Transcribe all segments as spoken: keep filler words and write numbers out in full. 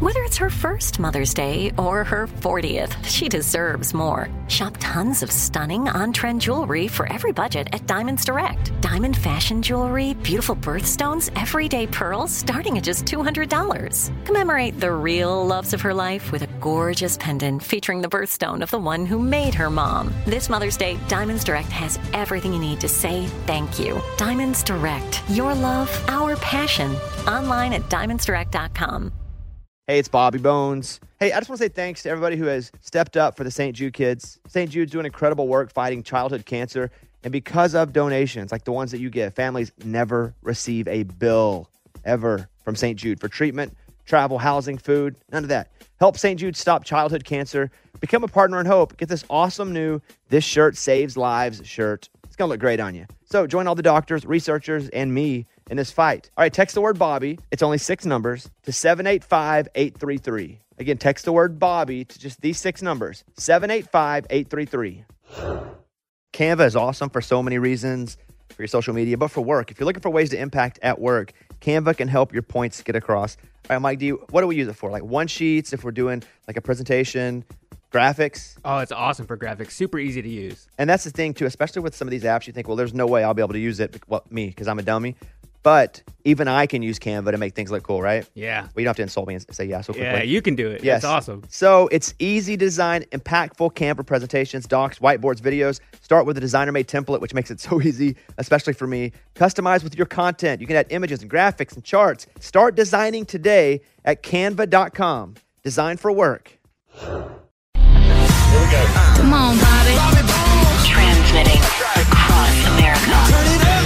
Whether it's her first Mother's Day or her fortieth, she deserves more. Shop tons of stunning on-trend jewelry for every budget at Diamonds Direct. Diamond fashion jewelry, beautiful birthstones, everyday pearls starting at just two hundred dollars. Commemorate the real loves of her life with a gorgeous pendant featuring the birthstone of the one who made her mom. This Mother's Day, Diamonds Direct has everything you need to say thank you. Diamonds Direct. Your love, our passion. Online at diamonds direct dot com. Hey, it's Bobby Bones. Hey, I just want to say thanks to everybody who has stepped up for the Saint Jude kids. Saint Jude's doing incredible work fighting childhood cancer. And because of donations like the ones that you give, families never receive a bill ever from Saint Jude for treatment, travel, housing, food, none of that. Help Saint Jude stop childhood cancer. Become a partner in hope. Get this awesome new This Shirt Saves Lives shirt. It's going to look great on you. So join all the doctors, researchers, and me in this fight. All right, text the word Bobby. It's only six numbers to seven eight five, eight three three. Again, text the word Bobby to just these six numbers, seven eight five, eight three three. Canva is awesome for so many reasons, for your social media, but for work. If you're looking for ways to impact at work, Canva can help your points get across. All right, Mike, do you, what do we use it for? Like one sheets, if we're doing like a presentation, graphics? Oh, it's awesome for graphics. Super easy to use. And that's the thing, too, especially with some of these apps, you think, well, there's no way I'll be able to use it. Well, me, because I'm a dummy. But even I can use Canva to make things look cool, right? Yeah. Well, you don't have to insult me and say yeah so quickly. Yeah, you can do it. Yes. It's awesome. So it's easy to design impactful Canva presentations, docs, whiteboards, videos. Start with a designer-made template, which makes it so easy, especially for me. Customize with your content. You can add images and graphics and charts. Start designing today at canva dot com. Design for work. Here we go. Come on, Bobby. Bobby Bones. Transmitting across America. Turn it up.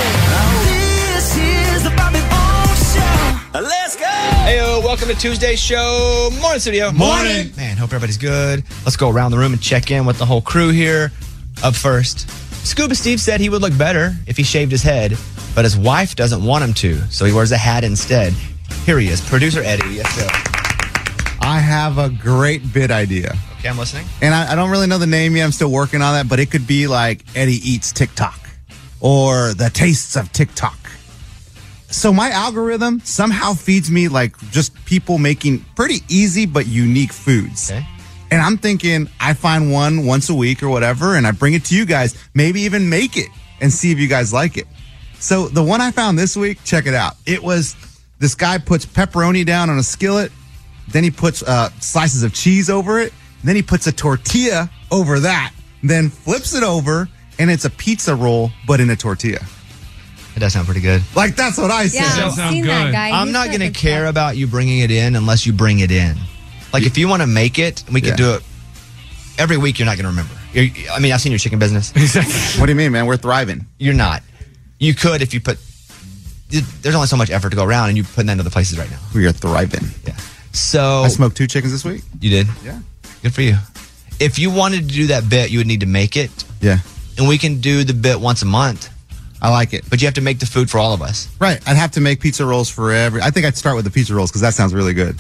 This is the Bobby Bones Show. Let's go. Heyo, welcome to Tuesday's show. Morning, studio. Morning. Man, hope everybody's good. Let's go around the room and check in with the whole crew here. Up first, Scuba Steve said he would look better if he shaved his head, but his wife doesn't want him to, so he wears a hat instead. Here he is, producer Eddie. Yes, sir. I have a great bit idea. Okay, I'm listening. And I, I don't really know the name yet. I'm still working on that, but it could be like Eddie Eats TikTok or The Tastes of TikTok. So my algorithm somehow feeds me like just people making pretty easy but unique foods. Okay. And I'm thinking I find one once a week or whatever, and I bring it to you guys, maybe even make it and see if you guys like it. So the one I found this week, check it out. It was this guy puts pepperoni down on a skillet. Then he puts uh, slices of cheese over it. Then he puts a tortilla over that. Then flips it over, and it's a pizza roll, but in a tortilla. It does sound pretty good. Like, that's what I said. Yeah, I've seen that guy. I'm He's not got going to good care stuff. about you bringing it in unless you bring it in. Like, if you want to make it, we can Yeah. do it every week. You're not going to remember. You're, I mean, I've seen your chicken business. What do you mean, man? We're thriving. You're not. You could if you put... There's only so much effort to go around, and you're putting that in other places right now. We are thriving. Yeah. So... I smoked two chickens this week. You did? Yeah. Good for you. If you wanted to do that bit, you would need to make it. Yeah. And we can do the bit once a month. I like it. But you have to make the food for all of us. Right. I'd have to make pizza rolls for every... I think I'd start with the pizza rolls because that sounds really good.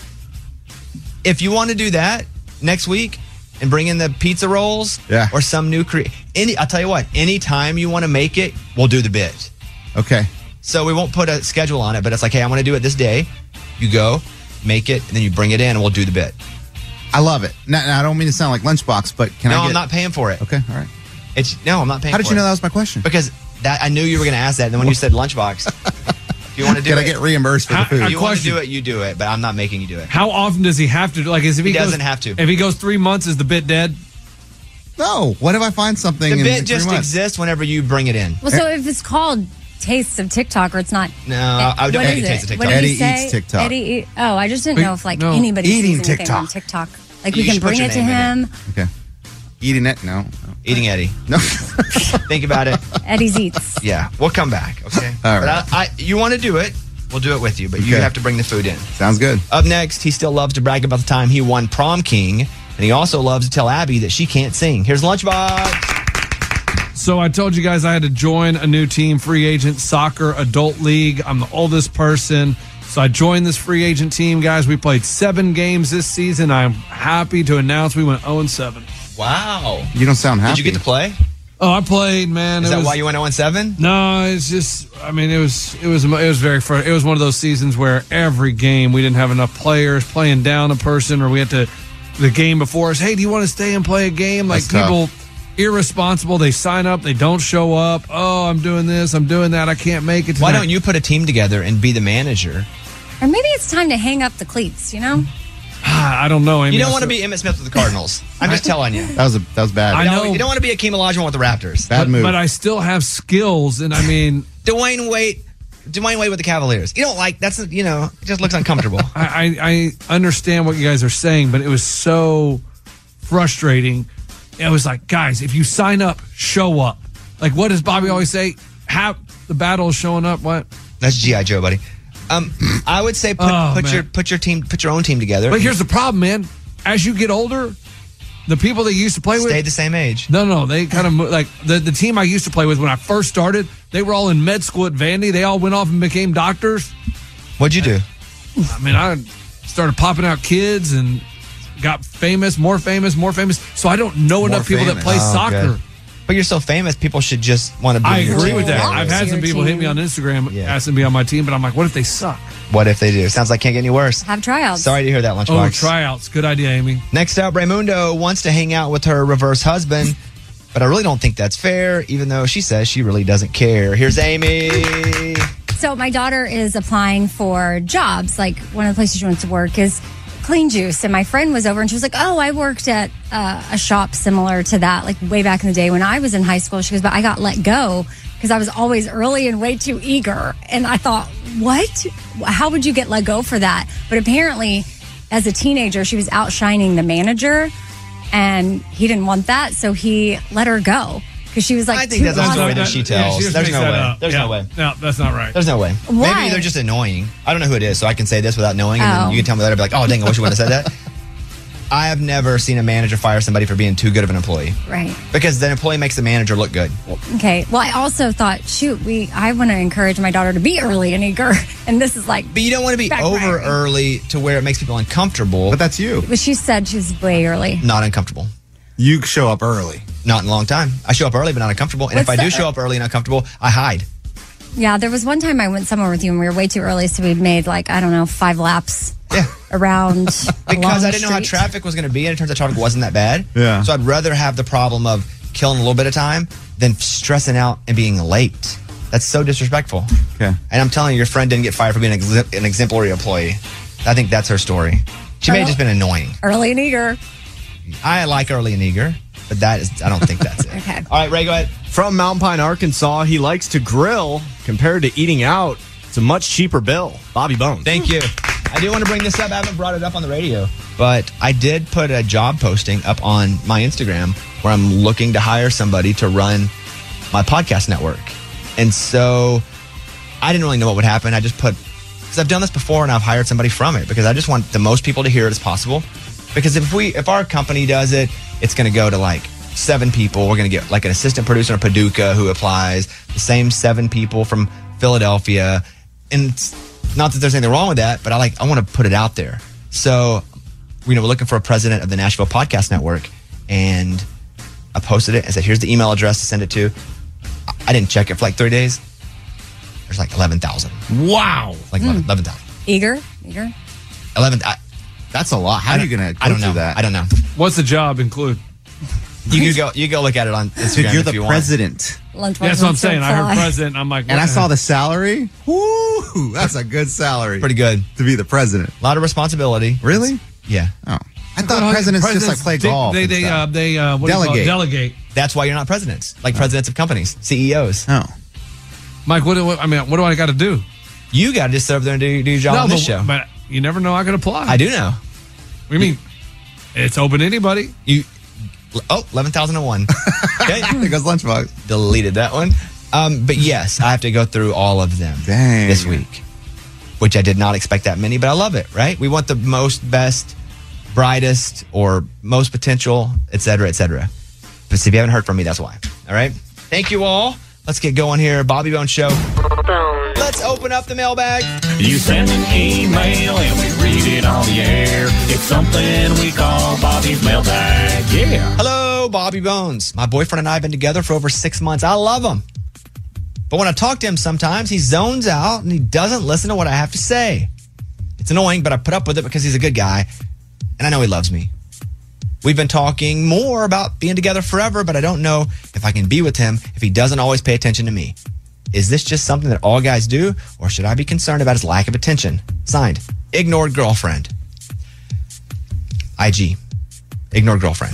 If you want to do that next week and bring in the pizza rolls Yeah. or some new... Cre- any, I'll tell you what, anytime you want to make it, we'll do the bit. Okay. So we won't put a schedule on it, but it's like, hey, I want to do it this day. You go, make it, and then you bring it in, and we'll do the bit. I love it. Now, now I don't mean to sound like Lunchbox, but can no, I get... I'm not paying for it. Okay, all right. It's No, I'm not paying How for it. did you know that was my question? Because that I knew you were going to ask that, and then when you said lunchbox, if you want to do Can it... I get reimbursed for How- the food? I- If you want to question. do it, you do it, but I'm not making you do it. How often does he have to? Like, is if he, He goes, doesn't have to. If he goes three months, is the bit dead? No. What if I find something The in bit three just months? exists whenever you bring it in. Well, so if it's called Tastes of TikTok or it's not. No, I don't what Eddie is Tastes it? of What TikTok. did he Eddie say? Eats TikTok. Eddie eat, oh, I just didn't Wait, know if like no. anybody Eating sees anything on TikTok. TikTok. Like You we can should put bring your it to name in him. Okay. Eating it? No. no. Eating Eddie. No. Think about it. Eddie's Eats. Yeah, we'll come back, okay? All But right. I, I, you want to do it, we'll do it with you, but you Okay. have to bring the food in. Sounds good. Up next, he still loves to brag about the time he won Prom King, and he also loves to tell Abby that she can't sing. Here's Lunchbox. So I told you guys I had to join a new team, free agent soccer adult league. I'm the oldest person. So I joined this free agent team, guys. We played seven games this season. I'm happy to announce we went oh and seven. Wow. You don't sound happy. Did you get to play? Oh, I played, man. Is It that was- why you went oh and seven? No, it's just. I mean, it was it was it was very fr- it was one of those seasons where every game we didn't have enough players playing down a person, or we had to the game before us. Hey, do you want to stay and play a game? Like That's tough. people irresponsible. They sign up, they don't show up. Oh, I'm doing this, I'm doing that. I can't make it. Tonight. Why don't you put a team together and be the manager? Or maybe it's time to hang up the cleats, you know? I don't know. Amy. You don't I want to still- be Emmitt Smith with the Cardinals. I'm just telling you. That was a, that was bad. I No, know. you don't want to be Akeem Olajuwon with the Raptors. Bad but, move. but I still have skills, and I mean, Dwayne Wade, Dwayne Wade with the Cavaliers. You don't like that's you know it just looks uncomfortable. I, I I understand what you guys are saying, but it was so frustrating. It was like, guys, if you sign up, show up. Like, what does Bobby always say? Have the battle is showing up. What? That's G I Joe, buddy. Um, I would say put, Oh, put man. your put your team put your own team together. But here's the problem, man. As you get older, the people that you used to play with stay the same age. No, no, they kind of mo- like the the team I used to play with when I first started. They were all in med school at Vandy. They all went off and became doctors. What'd you do? I mean, I started popping out kids and got famous, more famous, more famous. So I don't know enough people that famous. play Oh, soccer. good. But you're so famous, people should just want to be I your agree team. with that. Yeah. I've had Your some people hit team. me on Instagram Yeah. asking to be on my team, but I'm like, what if they suck? What if they do? Sounds like can't get any worse. Have tryouts. Sorry to hear that, Oh, Lunchbox. tryouts. Good idea, Amy. Next up, Raymundo wants to hang out with her reverse husband, but I really don't think that's fair, even though she says she really doesn't care. Here's Amy. So my daughter is applying for jobs. Like one of the places she wants to work is Clean Juice. And my friend was over and she was like, oh, I worked at uh, a shop similar to that, like way back in the day when I was in high school. She goes, but I got let go because I was always early and way too eager. And I thought, what? How would you get let go for that? But apparently, as a teenager, she was outshining the manager and he didn't want that. So he let her go because she was like, I think too that's a awesome. story that she tells. just There's makes no that way. up. There's Yeah. no way. No, that's not right. There's no way. Why? Maybe they're just annoying. I don't know who it is, so I can say this without knowing, and Oh. then you can tell me later, be like, oh, dang, I wish you wouldn't have said that. I have never seen a manager fire somebody for being too good of an employee Right. because the employee makes the manager look good. Okay. Well, I also thought, shoot, we I want to encourage my daughter to be early and eager, and this is like. But you don't want to be Backfiring. over early to where it makes people uncomfortable. But that's you. But she said she was way early. Not uncomfortable. You show up early. Not in a long time. I show up early, but not uncomfortable. And if What's I do the- show up early and uncomfortable, I hide. Yeah, there was one time I went somewhere with you and we were way too early, so we made like I don't know five laps Yeah. around. a Because long I didn't know how street. traffic was going to be, and it turns out traffic wasn't that bad. Yeah. So I'd rather have the problem of killing a little bit of time than stressing out and being late. That's so disrespectful. Okay. And I'm telling you, your friend didn't get fired for being an, ex- an exemplary employee. I think that's her story. She may have just been annoying. Early and eager. I like early and eager, but that is, I don't think that's it. Okay. All right, Ray, go ahead. From Mountain Pine, Arkansas, he likes to grill compared to eating out. It's a much cheaper bill. Bobby Bones. Thank you. I do want to bring this up. I haven't brought it up on the radio, but I did put a job posting up on my Instagram where I'm looking to hire somebody to run my podcast network. And so I didn't really know what would happen. I just put, because I've done this before and I've hired somebody from it because I just want the most people to hear it as possible. Because if we, if our company does it, it's going to go to like seven people. We're going to get like an assistant producer in Paducah who applies, the same seven people from Philadelphia. And it's not that there's anything wrong with that, but I like, I want to put it out there. So, you know, we're looking for a president of the Nashville Podcast Network. And I posted it and said, here's the email address to send it to. I- I didn't check it for like three days. There's like eleven thousand. Wow. Like eleven thousand. Eager. Eager. eleven. I, That's a lot. How I are you don't- going to I don't go know. through that? I don't know. What's the job include? You can go. You go look at it on Instagram. Dude, you're if the you president. Lunch. Yeah, that's what I'm saying. I heard president. I'm like, And I what saw the- the salary. Woo! That's a good salary. Want. Pretty good. To be the president. A lot of responsibility. Really? Yeah. Oh. I thought presidents, just like play they, golf. They and they stuff. uh, they uh, what do you call it? Delegate. Delegate. That's why you're not presidents. Like presidents of companies, C E Os. oh. Mike, what, do- what I mean, what do I got to do? You got to just sit over there and do, do your job on but, this show. but you never know. I could apply. I do know. What do you mean? It's open to anybody. You. Oh, eleven thousand one. Okay. There goes Lunchbox. Deleted that one. Um, but yes, I have to go through all of them Dang. this week, which I did not expect that many, but I love it, right? We want the most, best, brightest, or most potential, et cetera, et cetera. But if you haven't heard from me, that's why. All right? Thank you all. Let's get going here. Bobby Bones Show. Let's open up the mailbag. You send an email and we read it on the air. It's something we call Bobby's mailbag. Yeah. Hello, Hello, Bobby Bones. My boyfriend and I have been together for over six months. I love him. But when I talk to him sometimes, he zones out and he doesn't listen to what I have to say. It's annoying, but I put up with it because he's a good guy and I know he loves me. We've been talking more about being together forever, but I don't know if I can be with him if he doesn't always pay attention to me. Is this just something that all guys do, or should I be concerned about his lack of attention? Signed, ignored girlfriend. I G, ignored girlfriend.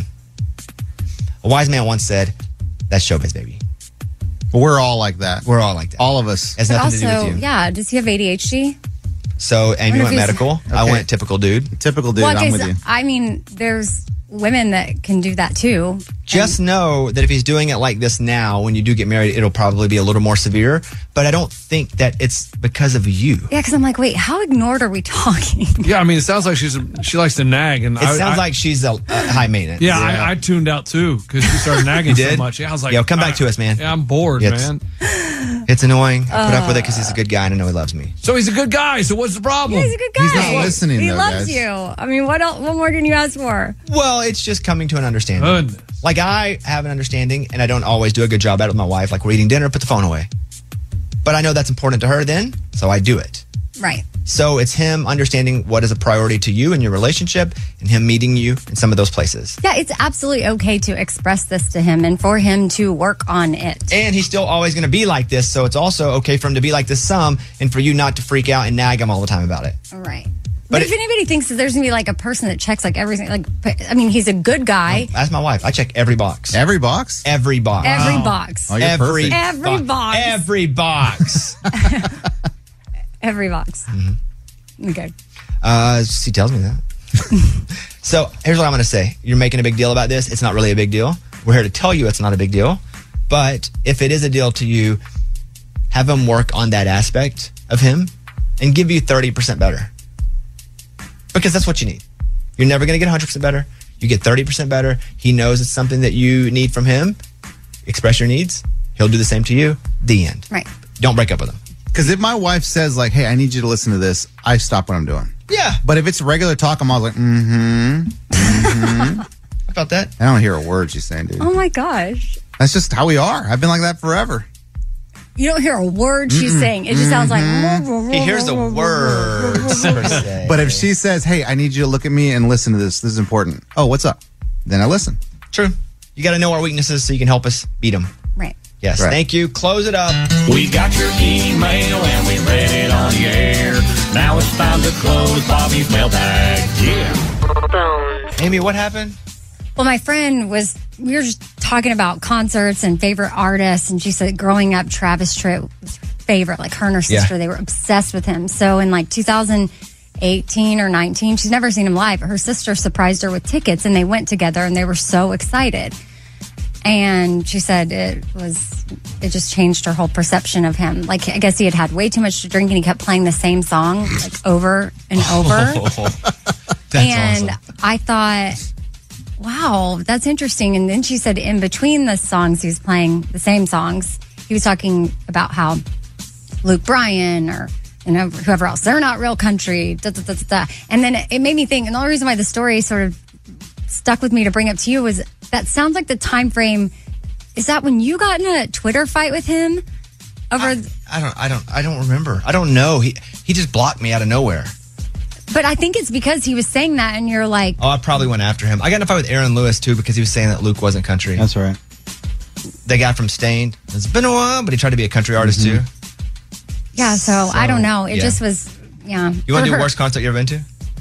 A wise man once said, that's showbiz, baby. We're all like that. We're all like that. All of us. Has But nothing also, to do with you. yeah, does he have A D H D? So, Amy wonder went if he's- medical. I Okay. went typical dude. Typical dude. well, I'm because with you. I mean, there's women that can do that too. Just know that if he's doing it like this now, when you do get married, it'll probably be a little more severe. But I don't think that it's because of you. Yeah, because I'm like, wait, how ignored are we talking? Yeah, I mean, it sounds like she's a, she likes to nag, and It I, sounds I- like she's a, a high maintenance. yeah, I, I tuned out too because she started nagging You so did? much. Yeah, I was like, Yo, come back I- to us, man. Yeah, I'm bored, It's- man. It's annoying. I put up with it because he's a good guy and I know he loves me. So he's a good guy. So what's the problem? Yeah, he's a good guy. He's not listening, He though, loves guys. you. I mean, what else? What more can you ask for? Well, it's just coming to an understanding. Goodness. Like I have an understanding and I don't always do a good job at it with my wife. Like we're eating dinner, put the phone away. But I know that's important to her then, so I do it. Right. So it's him understanding what is a priority to you in your relationship and him meeting you in some of those places. Yeah, it's absolutely okay to express this to him and for him to work on it. And he's still always going to be like this. So it's also okay for him to be like this some and for you not to freak out and nag him all the time about it. Right. But But, if it- anybody thinks that there's gonna be like a person that checks like everything, like I mean, he's a good guy. Ask my wife. I check every box. Every box? Every box. Every box. Oh, you're every perfect. Every box. Every box. Every box. Mm-hmm. Okay. uh, she tells me that. So here's what I'm going to say. You're making a big deal about this. It's not really a big deal. We're here to tell you it's not a big deal. But if it is a deal to you, have him work on that aspect of him and give you thirty percent better. Because that's what you need. You're never going to get one hundred percent better. You get thirty percent better. He knows it's something that you need from him. Express your needs. He'll do the same to you. The end. Right. Don't break up with him. Because if my wife says, like, hey, I need you to listen to this, I stop what I'm doing. Yeah. But if it's regular talk, I'm always like, mm-hmm, mm-hmm. How about that? I don't hear a word she's saying, dude. Oh my gosh. That's just how we are. I've been like that forever. You don't hear a word she's saying. It just sounds like He hears the words per se. But if she says, hey, I need you to look at me and listen to this, this is important. Oh, what's up? Then I listen. True. You got to know our weaknesses so you can help us beat them. Right. Yes. Right. Thank you. Close it up. We got your email and we read it on the air. Now it's time to close Bobby's mailbag. Yeah. Amy, what happened? Well, my friend was, we were just talking about concerts and favorite artists, and she said growing up, Travis Tritt was her favorite. Like her and her sister, Yeah. they were obsessed with him. So in like two thousand eighteen or nineteen, she's never seen him live, but her sister surprised her with tickets, and they went together, and they were so excited. And she said it was, it just changed her whole perception of him. Like, I guess he had had way too much to drink, and he kept playing the same song like over and over. That's and awesome. I thought, wow, that's interesting. And then she said in between the songs he was playing, the same songs, he was talking about how Luke Bryan or you know, whoever else, they're not real country. Da, da, da, da, da. And then it, it made me think, and the only reason why the story sort of stuck with me to bring up to you was that sounds like the time frame. Is that when you got in a Twitter fight with him over? I, I don't. I don't. I don't remember. I don't know. He he just blocked me out of nowhere. But I think it's because he was saying that, and you're like, Oh, I probably went after him. I got in a fight with Aaron Lewis too because he was saying that Luke wasn't country. That's right. The guy from Stained. It's been a while, but he tried to be a country artist too. yeah. So, I don't know. It yeah. just was, yeah. You want to For do her. worst concert you ever been to?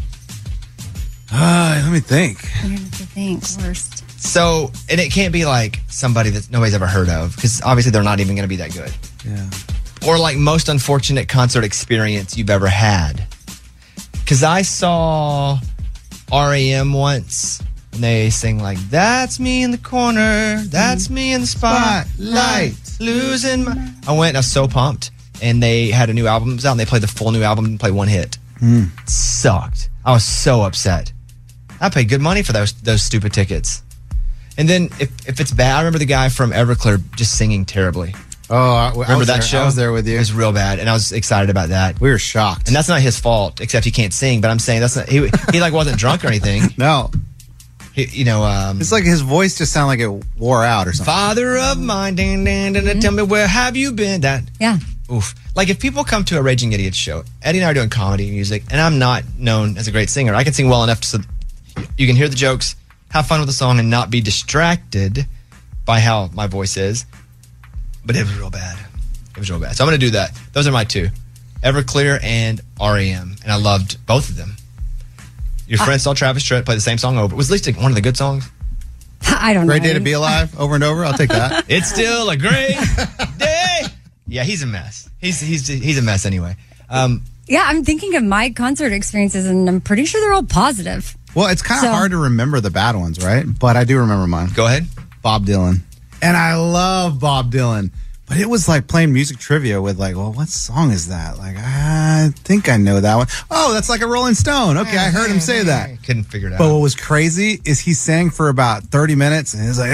Uh, let me think. I don't think worst. So, and it can't be like somebody that nobody's ever heard of because obviously they're not even going to be that good. Yeah. Or like most unfortunate concert experience you've ever had. Because I saw R E M once and they sing like, that's me in the corner, that's me in the spotlight, losing my... I went and I was so pumped. And they had a new album out and they played the full new album and played one hit. Mm. Sucked. I was so upset. I paid good money for those those stupid tickets. And then if, if it's bad, I remember the guy from Everclear just singing terribly. Oh, I, I Remember was that there. show? I was there with you. It was real bad, and I was excited about that. We were shocked. And that's not his fault, except he can't sing. But I'm saying that's not he. He like wasn't drunk or anything. No. He- you know, um, It's like his voice just sounded like it wore out or something. Father of mine, ding, ding, ding, ding, tell me where have you been? That, Yeah. oof. Like if people come to a Raging Idiots show, Eddie and I are doing comedy music, and I'm not known as a great singer. I can sing well enough so you can hear the jokes, have fun with the song, and not be distracted by how my voice is. But it was real bad. It was real bad. So I'm going to do that. Those are my two, Everclear and R E M, and I loved both of them. Your friend saw Travis Tritt play the same song over. It was at least like one of the good songs. I don't Great know. day to be alive, over and over. I'll take that. It's still a great day. Yeah, he's a mess. He's he's he's a mess anyway. Um, Yeah, I'm thinking of my concert experiences, and I'm pretty sure they're all positive. Well, it's kind of So- hard to remember the bad ones, right? But I do remember mine. Go ahead. Bob Dylan. And I love Bob Dylan. But it was like playing music trivia with like, well, what song is that? Like, I think I know that one. Oh, that's like a Rolling Stone. Okay, I heard him say that. Couldn't figure it out. But what was crazy is he sang for about thirty minutes and he was like,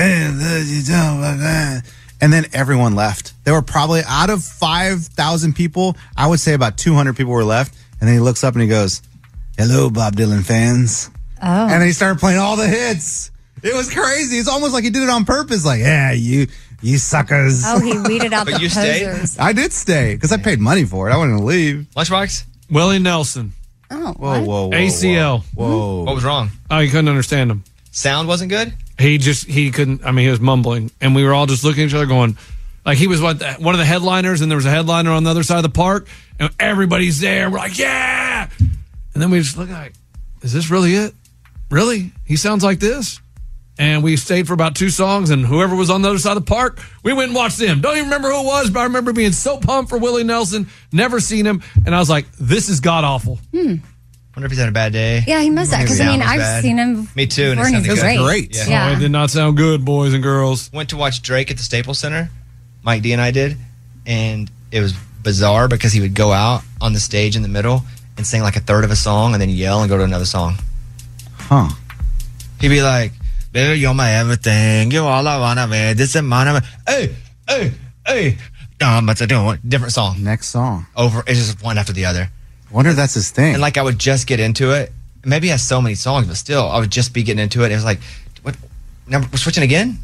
hey, and then everyone left. There were probably out of five thousand people, I would say about two hundred people were left. And then he looks up and he goes, hello, Bob Dylan fans. Oh. And then he started playing all the hits. It was crazy. It's almost like he did it on purpose. Like, yeah, you, you suckers. Oh, he weeded out But the you stayed? posers. I did stay because I paid money for it. I wanted to leave. Lunchbox? Willie Nelson, Oh, Whoa, what? whoa, whoa. A C L. Whoa. whoa. What was wrong? Oh, you couldn't understand him. Sound wasn't good? He just he couldn't. I mean, he was mumbling, and we were all just looking at each other, going, like he was what one of the headliners, and there was a headliner on the other side of the park, and everybody's there. We're like, yeah, and then we just look like, is this really it? Really? He sounds like this? And we stayed for about two songs, and whoever was on the other side of the park, we went and watched them. Don't even remember who it was, but I remember being so pumped for Willie Nelson. Never seen him, and I was like, this is god awful. Wonder if he's had a bad day. Yeah, he must have. Because, I Sound mean, was I've bad. seen him Me too, and it before, and sounded he's good. great. Great. Yeah. Yeah. Oh, it did not sound good, boys and girls. Went to watch Drake at the Staples Center. Mike D and I did. And it was bizarre because he would go out on the stage in the middle and sing like a third of a song and then yell and go to another song. Huh. He'd be like, baby, you're my everything. You're all I want to be. This is mine. Hey, hey, hey. Um, what's I doing? Different song. Next song. Over. It's just one after the other. Wonder if that's his thing. And like I would just get into it. Maybe he has so many songs, but still, I would just be getting into it. And it was like, what? Now we're switching again?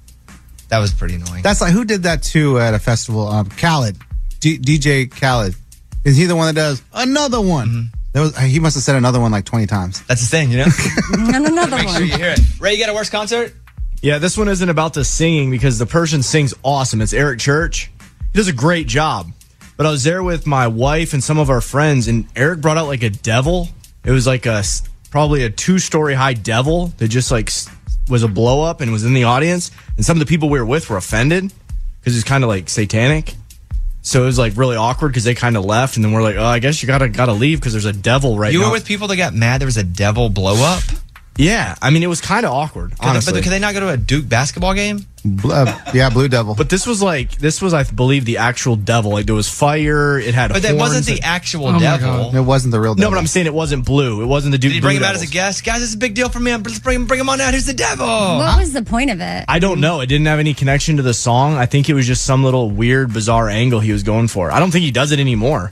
That was pretty annoying. That's like, who did that too at a festival? Um, Khaled. D- DJ Khaled. Is he the one that does another one? Mm-hmm. That was, he must have said another one like twenty times. That's the thing, you know? And another Make one. sure you hear it. Ray, you got a worst concert? Yeah, this one isn't about the singing because the person sings awesome. It's Eric Church. He does a great job. But I was there with my wife and some of our friends, and Eric brought out like a devil. It was like a probably a two-story high devil that just like was a blow up and was in the audience. And some of the people we were with were offended because it's kind of like satanic. So it was like really awkward because they kind of left, and then we're like, oh, I guess you gotta gotta leave because there's a devil right You now. were with people that got mad there was a devil blow up? Yeah, I mean it was kind of awkward, Could they- honestly. but could they not go to a Duke basketball game? Bl- uh, yeah, Blue Devil. But this was like this was I believe the actual devil. Like there was fire. It had. But that horns. wasn't the actual Oh my devil. It wasn't the real No, devil. but I'm saying it wasn't blue. It wasn't the Duke. Did he Blue bring him out as Devils. a guest? Guys, this is a big deal for me. Let's bring him, bring him on out. Here's the devil. What was the point of it? I don't know. It didn't have any connection to the song. I think it was just some little weird, bizarre angle he was going for. I don't think he does it anymore.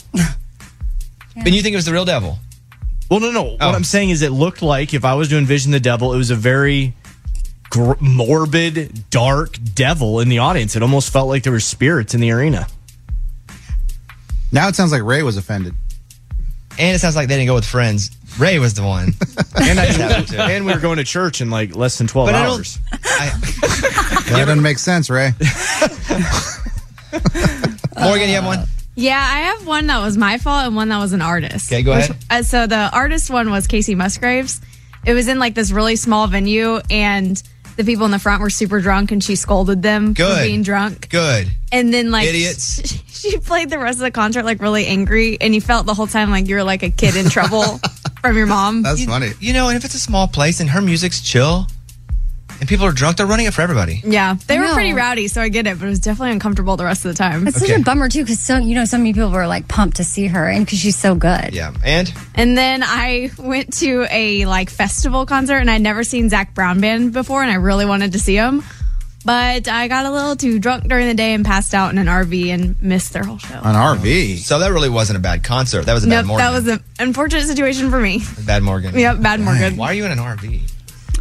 And you think it was the real devil? Well, no, no. Oh. What I'm saying is, it looked like if I was to envision the devil, it was a very gr- morbid, dark devil in the audience. It almost felt like there were spirits in the arena. Now it sounds like Ray was offended. And it sounds like they didn't go with friends. Ray was the one. And, I, happened too. and we were going to church in like less than twelve But I don't- hours. I, That doesn't make sense, Ray. Morgan, you have one? Yeah, I have one that was my fault and one that was an artist. Okay, go ahead. Uh, so the artist one was Casey Musgraves. It was in like this really small venue, and the people in the front were super drunk, and she scolded them for Good. being drunk. Good. And then like Idiots. She, she played the rest of the concert like really angry, and you felt the whole time like you were like a kid in trouble from your mom. That's funny. You know, and if it's a small place and her music's chill and people are drunk, they're running it for everybody. Yeah, they I were know. pretty rowdy, so I get it, but it was definitely uncomfortable the rest of the time. It's Okay. such a bummer too, because so you know, so many people were like pumped to see her, and because she's so good. Yeah. And And then I went to a like festival concert, and I'd never seen Zach Brown Band before, and I really wanted to see him. But I got a little too drunk during the day and passed out in an R V and missed their whole show. An R V. so that really wasn't a bad concert. That was a bad Nope, Morgan. that was an unfortunate situation for me. bad Morgan. Yep, bad Morgan. Why are you in an R V?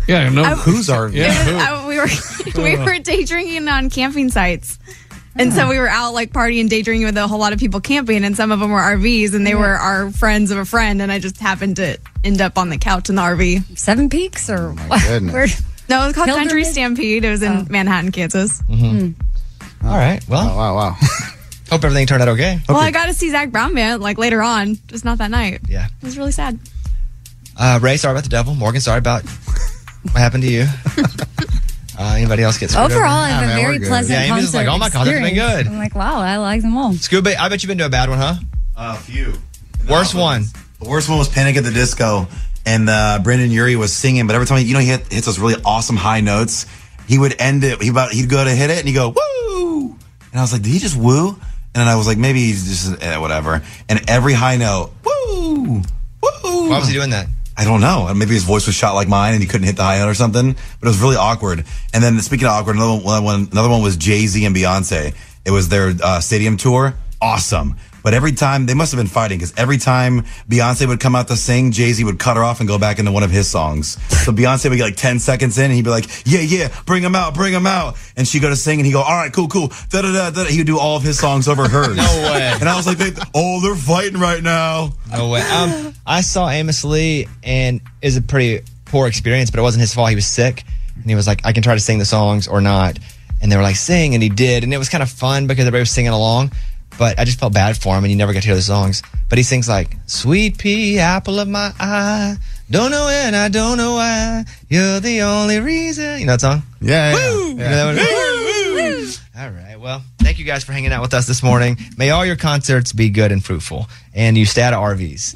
Yeah, no. I- Who's R V? Yeah, It was- who? I- we were we were day drinking on camping sites. And so we were out like partying, day drinking with a whole lot of people camping, and some of them were R Vs, and they were our friends of a friend, and I just happened to end up on the couch in the R V. Seven Peaks or what? goodness. Where- No, it was called Country Pilgrimage? Stampede. It was in Oh. Manhattan, Kansas. All right. Well, Oh, wow, wow. hope everything turned out okay. Well, I got to see Zach Brown Band like later on, just not that night. Yeah. It was really sad. Uh, Ray, sorry about the devil. Morgan, sorry about what happened to you. Uh, anybody else get screwed Overall, over? I have Nah, a man, very we're good. pleasant Yeah, Amy's concert like, oh my God, that's been experience. good. I'm like, wow, I like them all. Scuba, I bet you've been to a bad one, huh? A few. Worst one. The worst one was Panic at the Disco, and uh, Brendan Urie was singing, but every time he, you know he hit, hits those really awesome high notes, he would end it. He about he'd go to hit it, and he'd go woo, and I was like, did he just woo? And then I was like, maybe he's just eh, whatever. And every high note, woo, woo. Why was he doing that? I don't know. Maybe his voice was shot like mine, and he couldn't hit the high note or something. But it was really awkward. And then speaking of awkward, another one, another one was Jay-Z and Beyonce. It was their uh, stadium tour. Awesome. But every time, they must have been fighting, because every time Beyonce would come out to sing, Jay-Z would cut her off and go back into one of his songs. So Beyonce would get like ten seconds in, and he'd be like, yeah, yeah, bring him out, bring him out. And she'd go to sing, and he'd go, all right, cool, cool. Da, da, da, da. He would do all of his songs over hers. No way. And I was like, they, oh, they're fighting right now. No way. Um, I saw Amos Lee, and it was a pretty poor experience, but it wasn't his fault. He was sick, and he was like, I can try to sing the songs or not. And they were like, sing, and he did. And it was kind of fun because everybody was singing along. But I just felt bad for him, and you never get to hear the songs. But he sings like, sweet pea, apple of my eye, don't know when, I don't know why, you're the only reason. You know that song? Yeah, yeah. Woo! You know that one? Woo! Woo! All right. Well, thank you guys for hanging out with us this morning. May all your concerts be good and fruitful, and you stay out of R Vs.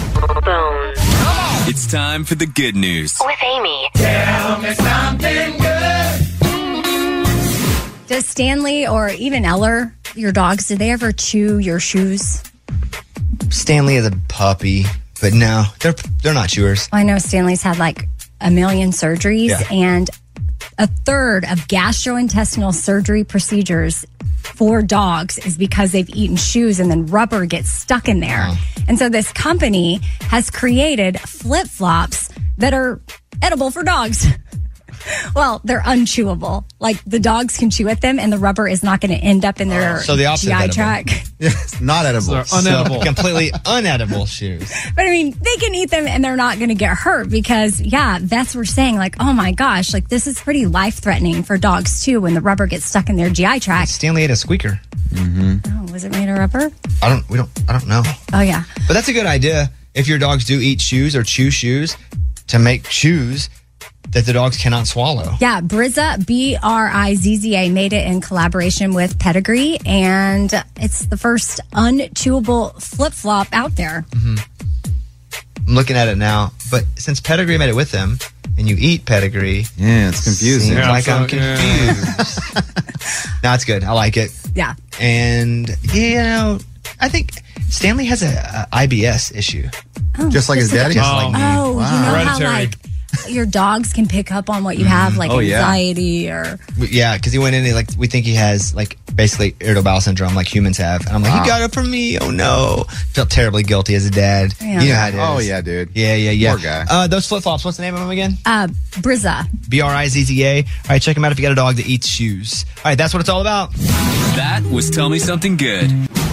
It's time for the good news. With Amy. Tell me something good. Does Stanley or even Eller, your dogs, did they ever chew your shoes? Stanley is a puppy, but no, they're they're not chewers. I know Stanley's had like a million surgeries, Yeah. and a third of gastrointestinal surgery procedures for dogs is because they've eaten shoes and then rubber gets stuck in there. And so this company has created flip-flops that are edible for dogs. Well, they're unchewable. Like the dogs can chew at them, and the rubber is not going to end up in their So the opposite G of I edible. tract. Yes, not edible. They're unedible. So, completely unedible shoes. But I mean, they can eat them and they're not going to get hurt because, yeah, vets were saying, like, oh my gosh, like this is pretty life threatening for dogs too when the rubber gets stuck in their G I tract. Stanley ate a squeaker. Oh, was it made of rubber? I don't. We don't. I don't know. Oh, yeah. But that's a good idea. If your dogs do eat shoes or chew shoes, to make shoes that the dogs cannot swallow. Yeah, Brizza, B R I Z Z A, made it in collaboration with Pedigree, and it's the first unchewable flip flop out there. I'm looking at it now, but since Pedigree made it with them, and you eat Pedigree, Yeah, it's confusing. seems Yeah, like I'm so- yeah. confused. No, it's good. I like it. Yeah. And you know, I think Stanley has a, a I B S issue. Oh, Just like his daddy? Just like me. Oh, you know how Hereditary. like your dogs can pick up on what you have, like Oh, yeah. anxiety or. Yeah, because he went in and like we think he has like basically irritable bowel syndrome, like humans have. And I'm like, Wow. you got it from me. Oh no, felt terribly guilty as a dad. Yeah. You know how it is. Oh, yeah, dude. Yeah, yeah, yeah. Poor guy. Uh, those flip flops. What's the name of them again? Uh, Brizza. B R I Z Z A. All right, check them out if you got a dog that eats shoes. All right, that's what it's all about. That was Tell Me Something Good.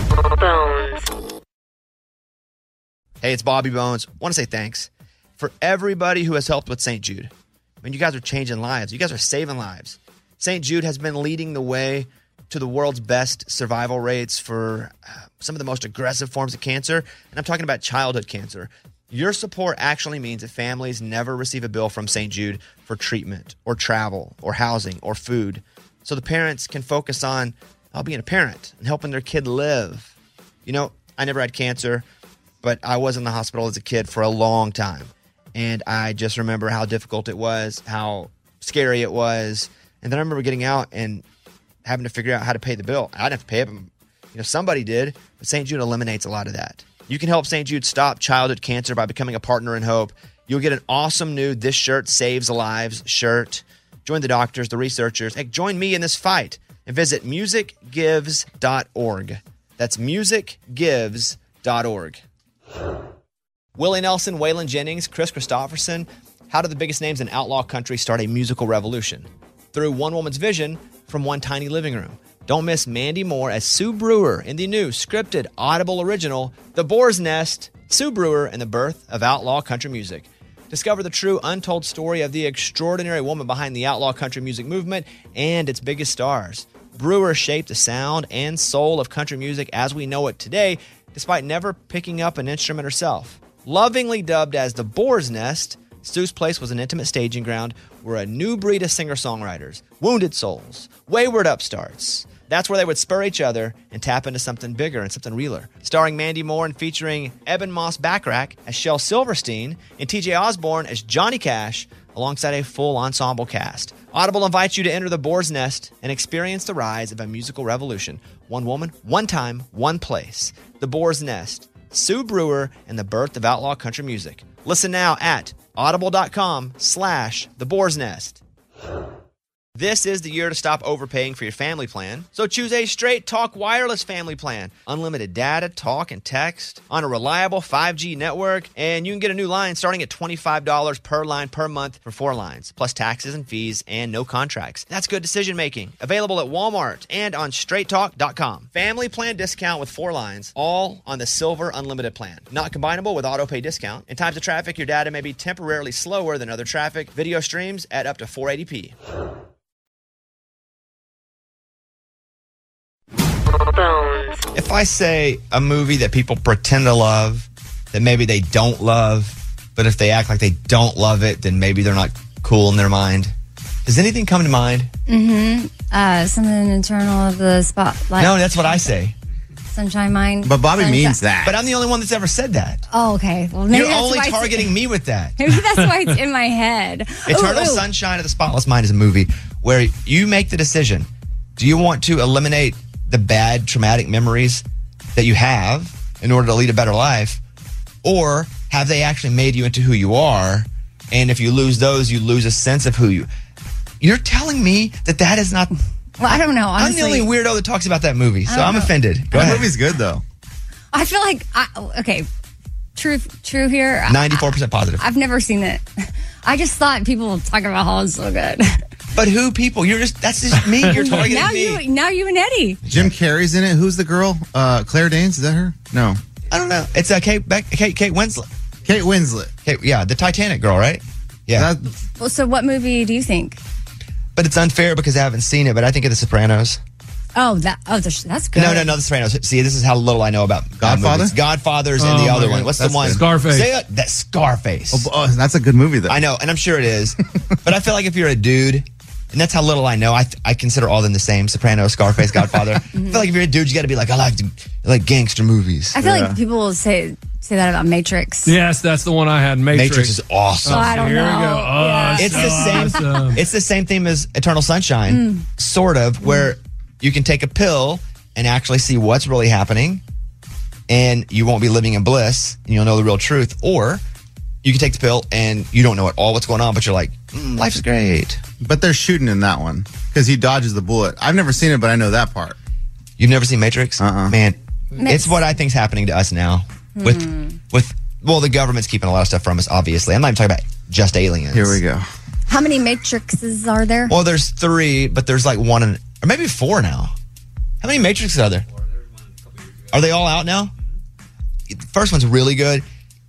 Hey, it's Bobby Bones. Want to say thanks for everybody who has helped with Saint Jude. I mean, you guys are changing lives. You guys are saving lives. Saint Jude has been leading the way to the world's best survival rates for uh, some of the most aggressive forms of cancer. And I'm talking about childhood cancer. Your support actually means that families never receive a bill from Saint Jude for treatment or travel or housing or food. So the parents can focus on uh, being a parent and helping their kid live. You know, I never had cancer, but I was in the hospital as a kid for a long time. And I just remember how difficult it was, how scary it was. And then I remember getting out and having to figure out how to pay the bill. I didn't have to pay it, but you know, somebody did. But Saint Jude eliminates a lot of that. You can help Saint Jude stop childhood cancer by becoming a partner in hope. You'll get an awesome new This Shirt Saves Lives shirt. Join the doctors, the researchers. Hey, join me in this fight and visit music gives dot org. That's music gives dot org. Willie Nelson, Waylon Jennings, Chris Christopherson, How did the biggest names in outlaw country start a musical revolution? Through one woman's vision from one tiny living room. Don't miss Mandy Moore as Sue Brewer in the new scripted Audible original, The Boar's Nest, Sue Brewer and the Birth of Outlaw Country Music. Discover the true untold story of the extraordinary woman behind the outlaw country music movement and its biggest stars. Brewer shaped the sound and soul of country music as we know it today, despite never picking up an instrument herself. Lovingly dubbed as The Boar's Nest, Sue's place was an intimate staging ground where a new breed of singer-songwriters, wounded souls, wayward upstarts, that's where they would spur each other and tap into something bigger and something realer. Starring Mandy Moore and featuring Eben Moss Backrack as Shel Silverstein and T J Osborne as Johnny Cash, alongside a full ensemble cast. Audible invites you to enter the Boar's Nest and experience the rise of a musical revolution. One woman, one time, one place. The Boar's Nest, Sue Brewer, and the birth of outlaw country music. Listen now at audible.com slash the Boar's Nest. This is the year to stop overpaying for your family plan. So choose a Straight Talk Wireless family plan. Unlimited data, talk, and text on a reliable five G network. And you can get a new line starting at twenty-five dollars per line per month for four lines, plus taxes and fees and no contracts. That's good decision making. Available at Walmart and on straight talk dot com. Family plan discount with four lines, all on the Silver Unlimited plan. Not combinable with auto pay discount. In times of traffic, your data may be temporarily slower than other traffic. Video streams at up to four eighty p. If I say a movie that people pretend to love, that maybe they don't love, but if they act like they don't love it, then maybe they're not cool in their mind. Does anything come to mind? Mm-hmm. Uh, something internal of the spotlight. No, that's what I say. Sunshine Mind. But Bobby Sunshine. means that. But I'm the only one that's ever said that. Oh, okay. Well, maybe You're that's only why it's- targeting me with that. Maybe that's why it's in my head. Eternal Ooh, ooh. Sunshine of the Spotless Mind is a movie where you make the decision. Do you want to eliminate the bad traumatic memories that you have in order to lead a better life, or have they actually made you into who you are? And if you lose those, you lose a sense of who you. You're telling me that that is not. Well, I don't know. Honestly, I'm the only weirdo that talks about that movie, so I don't I'm know. offended. Go That ahead. movie's good though. I feel like I, okay. True, true here. ninety-four percent positive. I, I've never seen it. I just thought people talking about how it's so good. But who people? You're just that's just me. You're targeting now me. you, now you and Eddie. Jim Carrey's in it. Who's the girl? Uh, Claire Danes? Is that her? No. I don't know. It's uh, Kate, Beck, Kate Kate Winslet. Kate Winslet. Kate, yeah, the Titanic girl, right? Yeah. That, Well, so what movie do you think? But it's unfair because I haven't seen it. But I think of The Sopranos. Oh, that oh, that's that's good. No, no, no. The Sopranos. See, this is how little I know about uh, Godfather? movies. Godfather's and Oh, the other my one. God. What's That's the one? good. Scarface. Say it. That Scarface. oh, oh, that's a good movie though. I know, and I'm sure it is. But I feel like if you're a dude, and that's how little I know, I I consider all of them the same. Sopranos, Scarface, Godfather. I feel like if you're a dude, you got to be like, I like to, I like gangster movies. I feel Yeah. like people will say say that about Matrix. Yes, that's the one I had. Matrix. Matrix is awesome. Oh, I don't Here know. we go. Oh, Yeah. It's the so same. awesome. It's the same theme as Eternal Sunshine, sort of, where you can take a pill and actually see what's really happening, and you won't be living in bliss, and you'll know the real truth. Or you can take the pill and you don't know at all what's going on, but you're like, mm, life is great. But they're shooting in that one because he dodges the bullet. I've never seen it, but I know that part. You've never seen Matrix? Uh-uh. Man, Mix. it's what I think's happening to us now. With with well, the government's keeping a lot of stuff from us. Obviously, I'm not even talking about just aliens. Here we go. How many Matrixes are there? Well, there's three, but there's like one, in, or maybe four now. How many Matrixes are there? Are they all out now? The first one's really good.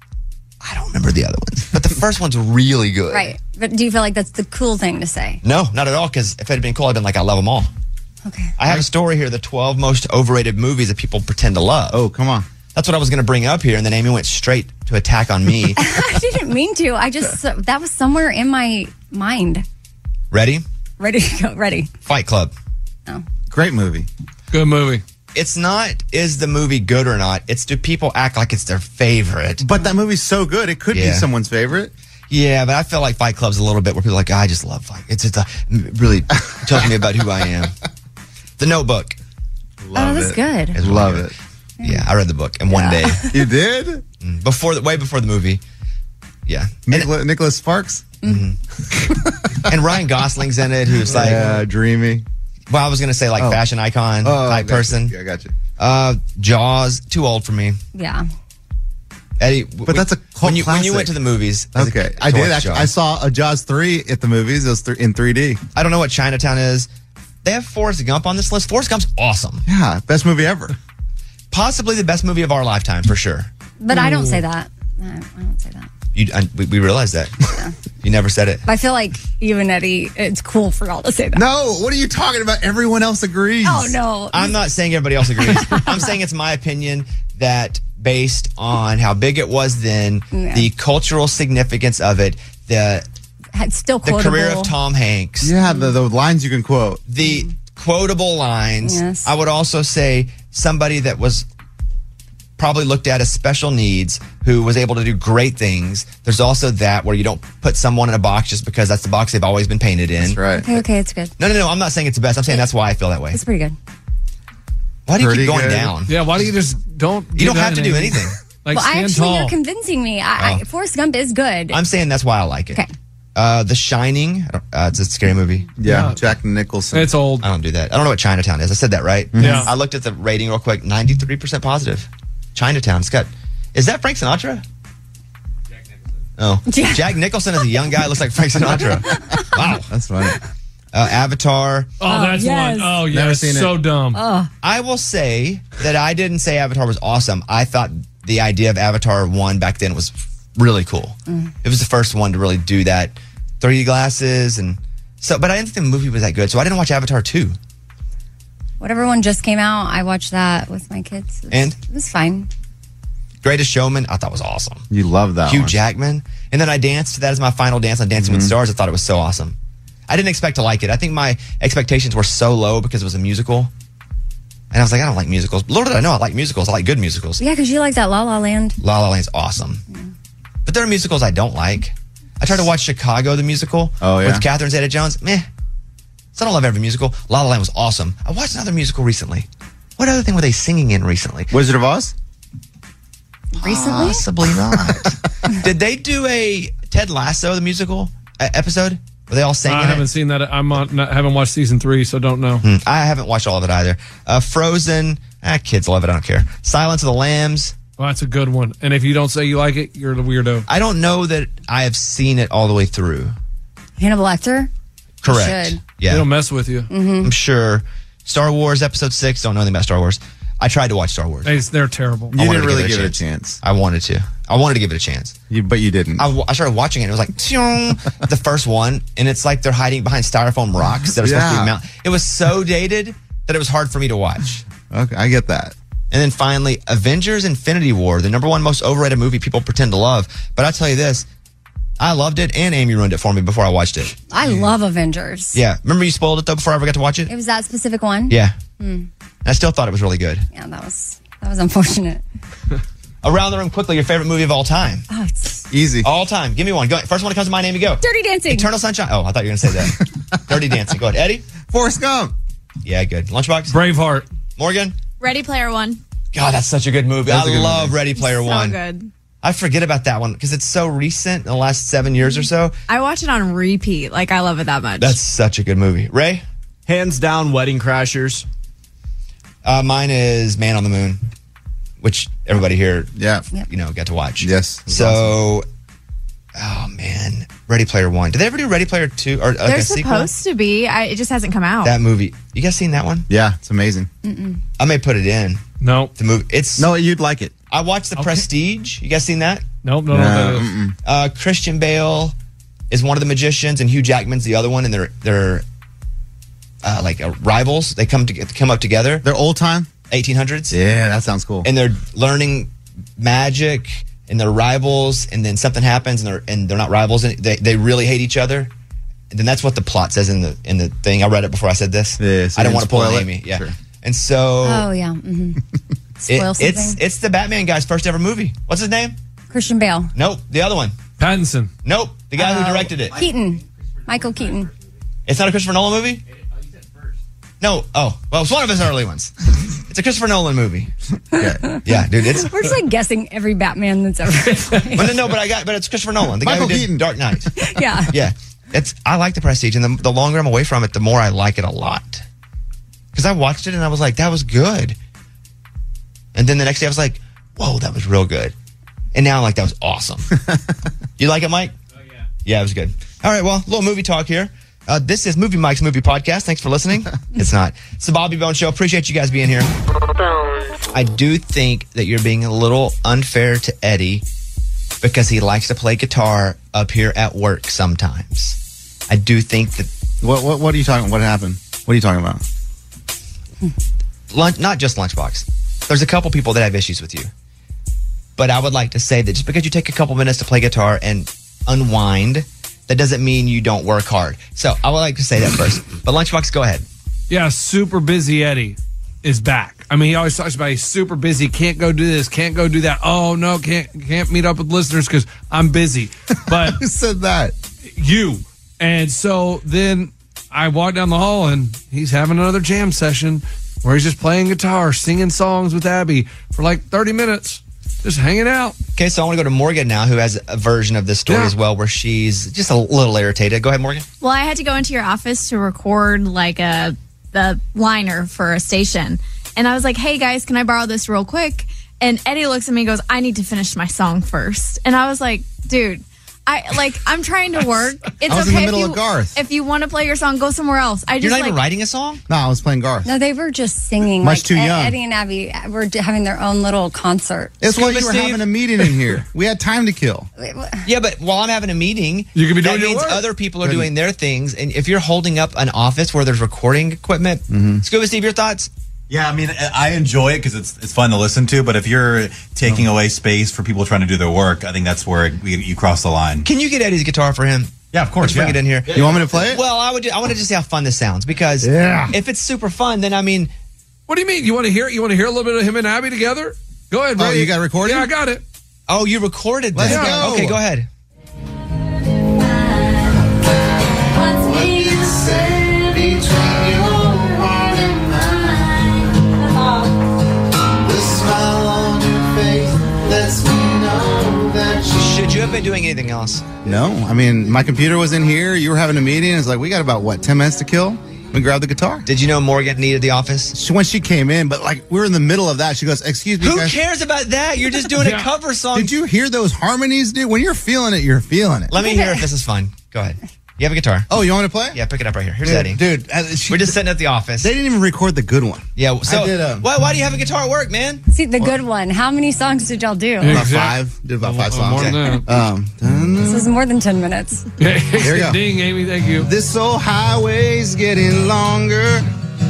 I don't remember the other ones, but the first one's really good. Right. But do you feel like that's the cool thing to say? No, not at all. Because if it had been cool, I'd been like, I love them all. Okay. I have a story here: the twelve most overrated movies that people pretend to love. Oh, come on. That's what I was going to bring up here, and then Amy went straight to attack on me. I didn't mean to. I just that was somewhere in my mind. Ready? Ready to go. Ready. Fight Club. Oh. Great movie. Good movie. It's not, is the movie good or not? It's, do people act like it's their favorite? But that movie's so good, it could be Yeah. someone's favorite. Yeah, but I feel like Fight Club's a little bit where people are like, I just love Fight. It's, it's a, really tells me about who I am. The Notebook. Love Oh, that's it. good. is Love really it. good. Yeah, I read the book in one day. You did? Before the, way before the movie. Yeah. Nicholas, Nicholas Sparks? And Ryan Gosling's in it, who's like, yeah, dreamy. well, I was going to say like Oh. fashion icon Oh, I type got you. person. Yeah, I got you. Uh, Jaws, too old for me. Yeah. Eddie, But that's a cult when you when you classic. went to the movies. as a Okay, kid I to did. watch Actually, Jaws. I saw a Jaws three at the movies. It was th- in three D. I don't know what Chinatown is. They have Forrest Gump on this list. Forrest Gump's awesome. Yeah, best movie ever. Possibly the best movie of our lifetime for sure. But I don't say that. I I don't say that. You, I, we, we realized that. You never said it. I feel like even Eddie, it's cool for y'all to say that. No, what are you talking about? Everyone else agrees. Oh no. I'm not saying everybody else agrees. I'm saying it's my opinion that based on how big it was then, Yeah. the cultural significance of it, the It's still the quotable. career of Tom Hanks, Yeah, the, the lines you can quote. the quotable lines. Yes. I would also say somebody that was probably looked at as special needs who was able to do great things. There's also that where you don't put someone in a box just because that's the box they've always been painted in. That's right. Okay, okay, it's good. No, no, no. I'm not saying it's the best. I'm saying that's why I feel that way. It's pretty good. Why do you Pretty keep going good. down? Yeah, why do you just don't? You don't have to do anything. Like well, I stand actually, tall. you're convincing me. I, I, Oh. Forrest Gump is good. I'm saying that's why I like it. Okay. Uh, The Shining. I don't- Uh, it's a scary movie. Yeah, Yeah. Jack Nicholson. It's old. I don't do that. I don't know what Chinatown is. I said that right. Yeah. I looked at the rating real quick. ninety-three percent positive. Chinatown. It's got. Is that Frank Sinatra? Oh, Yeah. Jack Nicholson is a young guy. Looks like Frank Sinatra. Wow. That's funny. Uh, Avatar. Oh, that's yes. one. Oh, yeah, Never it's seen it. so dumb. I will say that I didn't say Avatar was awesome. I thought the idea of Avatar one back then was really cool. It was the first one to really do that. three D glasses and so, but I didn't think the movie was that good, so I didn't watch Avatar two. Whatever one just came out, I watched that with my kids. It was, And? it was fine. Greatest Showman, I thought was awesome. You love that Hugh one. Jackman. And then I danced to that as my final dance on Dancing with the Stars. I thought it was so awesome. I didn't expect to like it. I think my expectations were so low because it was a musical. And I was like, I don't like musicals. Little did I know I like musicals. I like good musicals. Yeah, because you like that La La Land. La La Land's awesome. But there are musicals I don't like. I tried to watch Chicago, the musical, Oh, yeah? with Catherine Zeta-Jones. Meh. So I don't love every musical. La La Land was awesome. I watched another musical recently. What other thing were they singing in recently? Wizard of Oz? Recently? Possibly not. Did they do a Ted Lasso, the musical uh, episode? Were they all singing I it? haven't seen that. I'm on, not, haven't watched season three, so don't know. Hmm, I haven't watched all of it either. Uh, Frozen. Ah, kids love it. I don't care. Silence of the Lambs. Well, that's a good one. And if you don't say you like it, you're the weirdo. I don't know that I have seen it all the way through. Hannibal Lecter? Correct. should. Yeah. They don't mess with you. I'm sure. Star Wars Episode six. Don't know anything about Star Wars. I tried to watch Star Wars. They, they're terrible. You I wanted didn't to really give give it it a a chance. I wanted to. I wanted to give it a chance. You, but you didn't. I, w- I started watching it. And it was like "Tsyong," the first one, and it's like they're hiding behind styrofoam rocks that are supposed to Yeah. be mounted. It was so dated that it was hard for me to watch. Okay, I get that. And then finally, Avengers: Infinity War, the number one most overrated movie people pretend to love. But I tell you this, I loved it, and Amy ruined it for me before I watched it. I love Avengers. Yeah, remember you spoiled it though before I ever got to watch it. It was that specific one? Yeah, I still thought it was really good. Yeah, that was that was unfortunate. Around the room quickly, your favorite movie of all time, Oh, it's Easy. all time. Give me one. Go. First one that comes to my name, you go. Dirty Dancing. Eternal Sunshine. Oh, I thought you were gonna say that. Dirty Dancing. Go ahead, Eddie. Forrest Gump. Yeah, good. Lunchbox. Braveheart. Morgan. Ready Player One. God, that's such a good movie. That's a I good love movie. Ready Player So One. good. I forget about that one because it's so recent in the last seven years or so. I watch it on repeat. Like, I love it that much. That's such a good movie. Ray? Hands down, Wedding Crashers. Uh, mine is Man on the Moon, which everybody here, Yeah. you know, got to watch. Yes. So, oh man, Ready Player One. Did they ever do Ready Player Two or like They're a sequel? supposed to be. I, it just hasn't come out. That movie. You guys seen that one? Yeah, it's amazing. I may put it in No. the movie. It's No, you'd like it. I watched The Prestige. You guys seen that? Nope. No, no, that No, is. mm-mm. Uh, Christian Bale is one of the magicians, and Hugh Jackman's the other one, and they're they're uh, like uh, rivals. They come to come up together. They're old time. eighteen hundreds. Yeah, that sounds cool. And they're learning magic, and they're rivals. And then something happens, and they're and they're not rivals, and they they really hate each other. And then that's what the plot says in the in the thing. I read it before I said this. Yeah, so I you didn't want to pull spoil an it? Amy. Yeah. Sure. And so Oh yeah. Mm-hmm. it- Spoil something. it's it's the Batman guy's first ever movie. What's his name? Christian Bale. Nope, the other one. Pattinson. Nope, the guy who Uh, directed it. Keaton. Michael Keaton. It's not a Christopher Nolan movie? No. Oh, well, it's one of his early ones. It's a Christopher Nolan movie. Okay. Yeah, dude. It's We're just like guessing every Batman that's ever been played. but no, no, but I got, but it's Christopher Nolan, the guy Michael who did Keaton. Dark Knight. Yeah. Yeah, it's. I like The Prestige, and the, the longer I'm away from it, the more I like it a lot. Because I watched it and I was like, that was good. And then the next day I was like, whoa, that was real good. And now I'm like, that was awesome. You like it, Mike? Oh, yeah. Yeah, it was good. All right, well, a little movie talk here. Uh, this is Movie Mike's Movie Podcast. Thanks for listening. It's not. It's the Bobby Bones Show. Appreciate you guys being here. I do think that you're being a little unfair to Eddie because he likes to play guitar up here at work sometimes. I do think that... What What, what are you talking What happened? What are you talking about? Lunch, not just Lunchbox. There's a couple people that have issues with you. But I would like to say that just because you take a couple minutes to play guitar and unwind, that doesn't mean you don't work hard. So I would like to say that first. But Lunchbox, go ahead. Yeah, super busy Eddie is back. I mean, he always talks about he's super busy, can't go do this, can't go do that. Oh, no, can't can't meet up with listeners because I'm busy. But who said that? You. And so then I walk down the hall and he's having another jam session where he's just playing guitar, singing songs with Abby for like thirty minutes. Just hanging out. Okay, so I want to go to Morgan now, who has a version of this story Yeah. as well, where she's just a little irritated. Go ahead, Morgan. Well, I had to go into your office to record like a the liner for a station. And I was like, hey guys, can I borrow this real quick? And Eddie looks at me and goes, I need to finish my song first. And I was like, dude, I like I'm trying to work. It's I was okay in the middle if you, of Garth. If you want to play your song, go somewhere else. I just You're not like even writing a song? No, I was playing Garth. No, they were just singing. Much like, too Ed- young. Eddie and Abby were d- having their own little concert. It's why Scuba you were Steve. having a meeting in here. We had time to kill. Yeah, but while I'm having a meeting, You could be that doing your means work. other people are Couldn't. doing their things. And if you're holding up an office where there's recording equipment, Mm-hmm. Scuba Steve, your thoughts? Yeah, I mean, I enjoy it because it's it's fun to listen to. But if you're taking away space for people trying to do their work, I think that's where we, you cross the line. Can you get Eddie's guitar for him? Yeah, of course. Let's bring yeah. it in here. You want me to play it? Well, I would. Ju- I want to just see how fun this sounds because Yeah. if it's super fun, then I mean, What do you mean? You want to hear it? You want to hear a little bit of him and Abby together? Go ahead, Oh, Ray. you got it recorded? Yeah, I got it. oh, you recorded Let's that. go. Okay, go ahead. Should you have been doing anything else? No. I mean, my computer was in here. You were having a meeting. It's like, we got about, what, ten minutes to kill? We grabbed the guitar. Did you know Morgan needed the office? She, when she came in, but like, we were in the middle of that. She goes, excuse me, Who guys. cares about that? You're just doing a Yeah. cover song. Did you hear those harmonies, dude? When you're feeling it, you're feeling it. Let me hear if this is fun. Go ahead. You have a guitar? Oh, you want me to play? Yeah, pick it up right here. Here's Dude, Eddie. dude uh, she, We're just sitting at the office. they didn't even record the good one. Yeah. So I did, um, why why do you have a guitar at work, man? See, the good one. How many songs did y'all do? About Exact- five. Did about five Oh, songs. more than that. Um, dun- This is more than ten minutes. Here we go. Ding, Amy, thank you. This old highway's getting longer.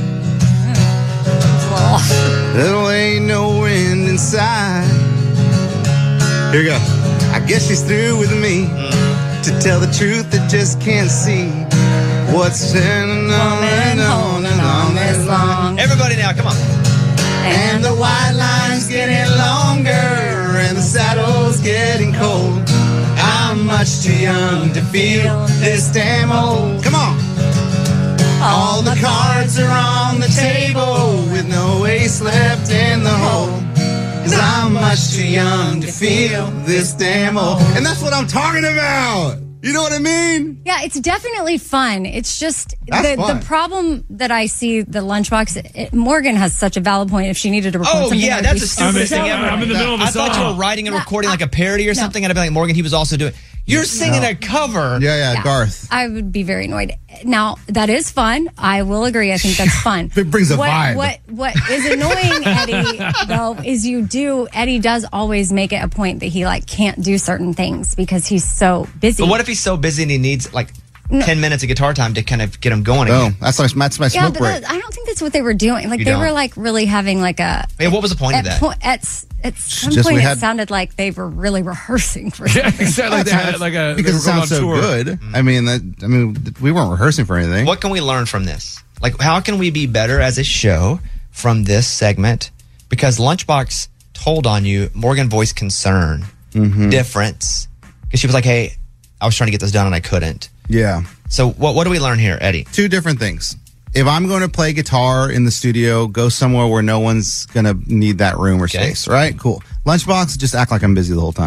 There ain't no end in sight. Here we go. I guess she's through with me. To tell the truth, I just can't see what's turning on and on and on this long. Everybody now, come on. And the white line's getting longer, and the saddle's getting cold. I'm much too young to feel this damn old. Come on. All the cards are on the table with no ace left in the hole. Cause I'm much too young to feel this damn old. And that's what I'm talking about. You know what I mean? Yeah, it's definitely fun. It's just That's the, fun. the problem that I see the lunchbox. It, Morgan has such a valid point. If she needed to record Oh something, yeah, it would that's be the super stupidest thing silly. ever. I'm in the middle of a I thought you song. were writing and No, recording I- like a parody or no. something, and I'd be like, Morgan, he was also doing. You're singing a cover. Yeah, yeah, Yeah. Garth. I would be very annoyed. Now that is fun. I will agree. I think that's fun. It brings a what, vibe. What what is annoying, Eddie, though, is you do. Eddie does always make it a point that he like can't do certain things because he's so busy. But what if he's so busy and he needs like No. ten minutes of guitar time to kind of get him going Oh, again? that's my, that's my Yeah, smoke but break. that, I don't think that's what they were doing. Like You they don't? were like really having like a. Yeah, what was the point of at that? po- at s- at some Just point, we it had- sounded like they were really rehearsing for Yeah, something. exactly. Like they had like a because they it were going sounds on so tour. good. I mean, that, I mean, th- we weren't rehearsing for anything. What can we learn from this? Like, how can we be better as a show from this segment? Because Lunchbox told on you, Morgan voiced concern, Mm-hmm. difference. Because she was like, hey, I was trying to get this done and I couldn't. Yeah. So what, what do we learn here, Eddie? Two different things. If I'm going to play guitar in the studio, go somewhere where no one's going to need that room or Okay. space, right? Cool. Lunchbox, just act like I'm busy the whole time.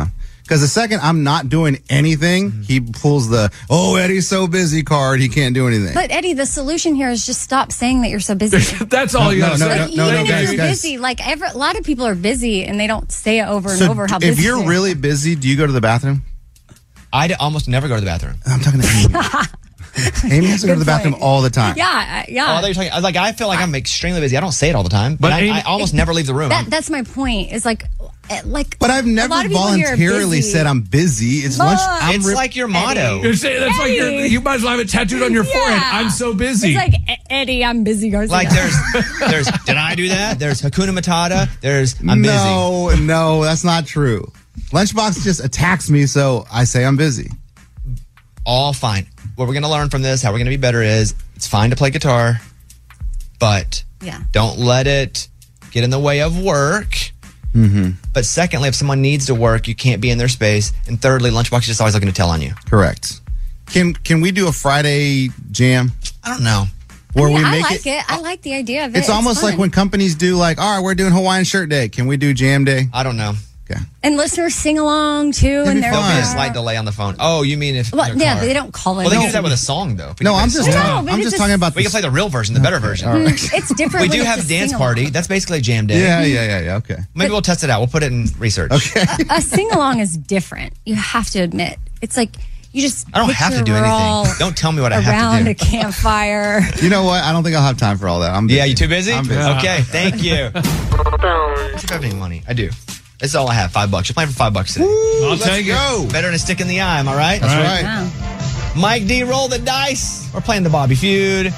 Because the second I'm not doing anything, Mm-hmm. he pulls the, oh, Eddie's so busy card. He can't do anything. But Eddie, the solution here is just stop saying that you're so busy. That's all No, you no, got to no, say. no, Like, no, even no, if guys, you're guys. busy, like every, a lot of people are busy and they don't say it over and So over how if busy you're they are. really busy, do you go to the bathroom? I d- almost never go to the bathroom. I'm talking to Amy. Amy has to go to the Good bathroom point. all the time. Yeah, I- yeah. Oh, I thought you were talking. I was like, I feel like I'm extremely busy. I don't say it all the time, but, But I, Amy- I almost never leave the room. That, that's my point. Is like, eh, like. But I've a never lot of people here are voluntarily busy. said I'm busy. It's lunch. I'm it's re- like your motto. You're saying that's like you're, Eddie. you might as well have it tattooed on your forehead. Yeah. I'm so busy. It's like "E- Eddie, I'm busy. Garcia. Like there's, there's. Did I do that? There's Hakuna Matata. There's I'm busy. no, no, that's not true. Lunchbox just attacks me, so I say I'm busy. All fine. What we're gonna learn from this, how we're gonna be better is it's fine to play guitar, but Yeah. don't let it get in the way of work. Mm-hmm. But secondly, if someone needs to work, you can't be in their space. And thirdly, Lunchbox is just always looking to tell on you. Correct. Can can we do a Friday jam I don't know. where I, mean, we I make like it. I like the idea of it. It's almost fun. like when companies do like, all right, we're doing Hawaiian Shirt Day. Can we do Jam Day? I don't know. Okay. And listeners sing along too, That'd and be they're There'll be a Fine. slight delay on the phone. Oh, you mean if? Well, in their yeah, car. but they don't call it. Well, they can no. do that with a song though. If we No, can I'm play a just song. No, talking, but I'm it's just just- talking about We the can play the real version, the better version. All right. It's different. We when do it's have a a dance sing-along. party. That's basically a jam day. Yeah, yeah, yeah, yeah. Okay. Maybe we'll test it out. We'll put it in research. Okay. A sing along is different. You have to admit, it's like you just. I don't have to picture do we're all anything. Don't tell me what I have around to a do. campfire. You know what? I don't think I'll have time for all that. I'm busy. Yeah, you too busy? I'm busy. Okay, thank you. See if I have any money. I do. That's all I have. Five bucks. You're playing for five bucks today. I'll Let's take it. go. Better than a stick in the eye, am I right? That's All right. Wow. Mike D, roll the dice. We're playing the Bobby Feud.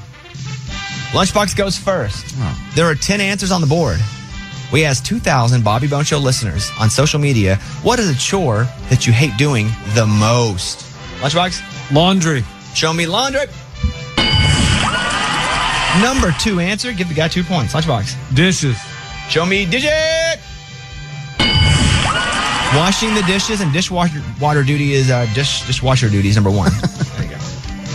Lunchbox goes first. Oh. There are ten answers on the board. We asked two thousand Bobby Bone Show listeners on social media, what is a chore that you hate doing the most? Lunchbox, Laundry. show me laundry. Number two answer, give the guy two points. Lunchbox, Dishes. show me digit. Washing the dishes and dishwasher water duty is uh, dish dishwasher duty is number one. There you go.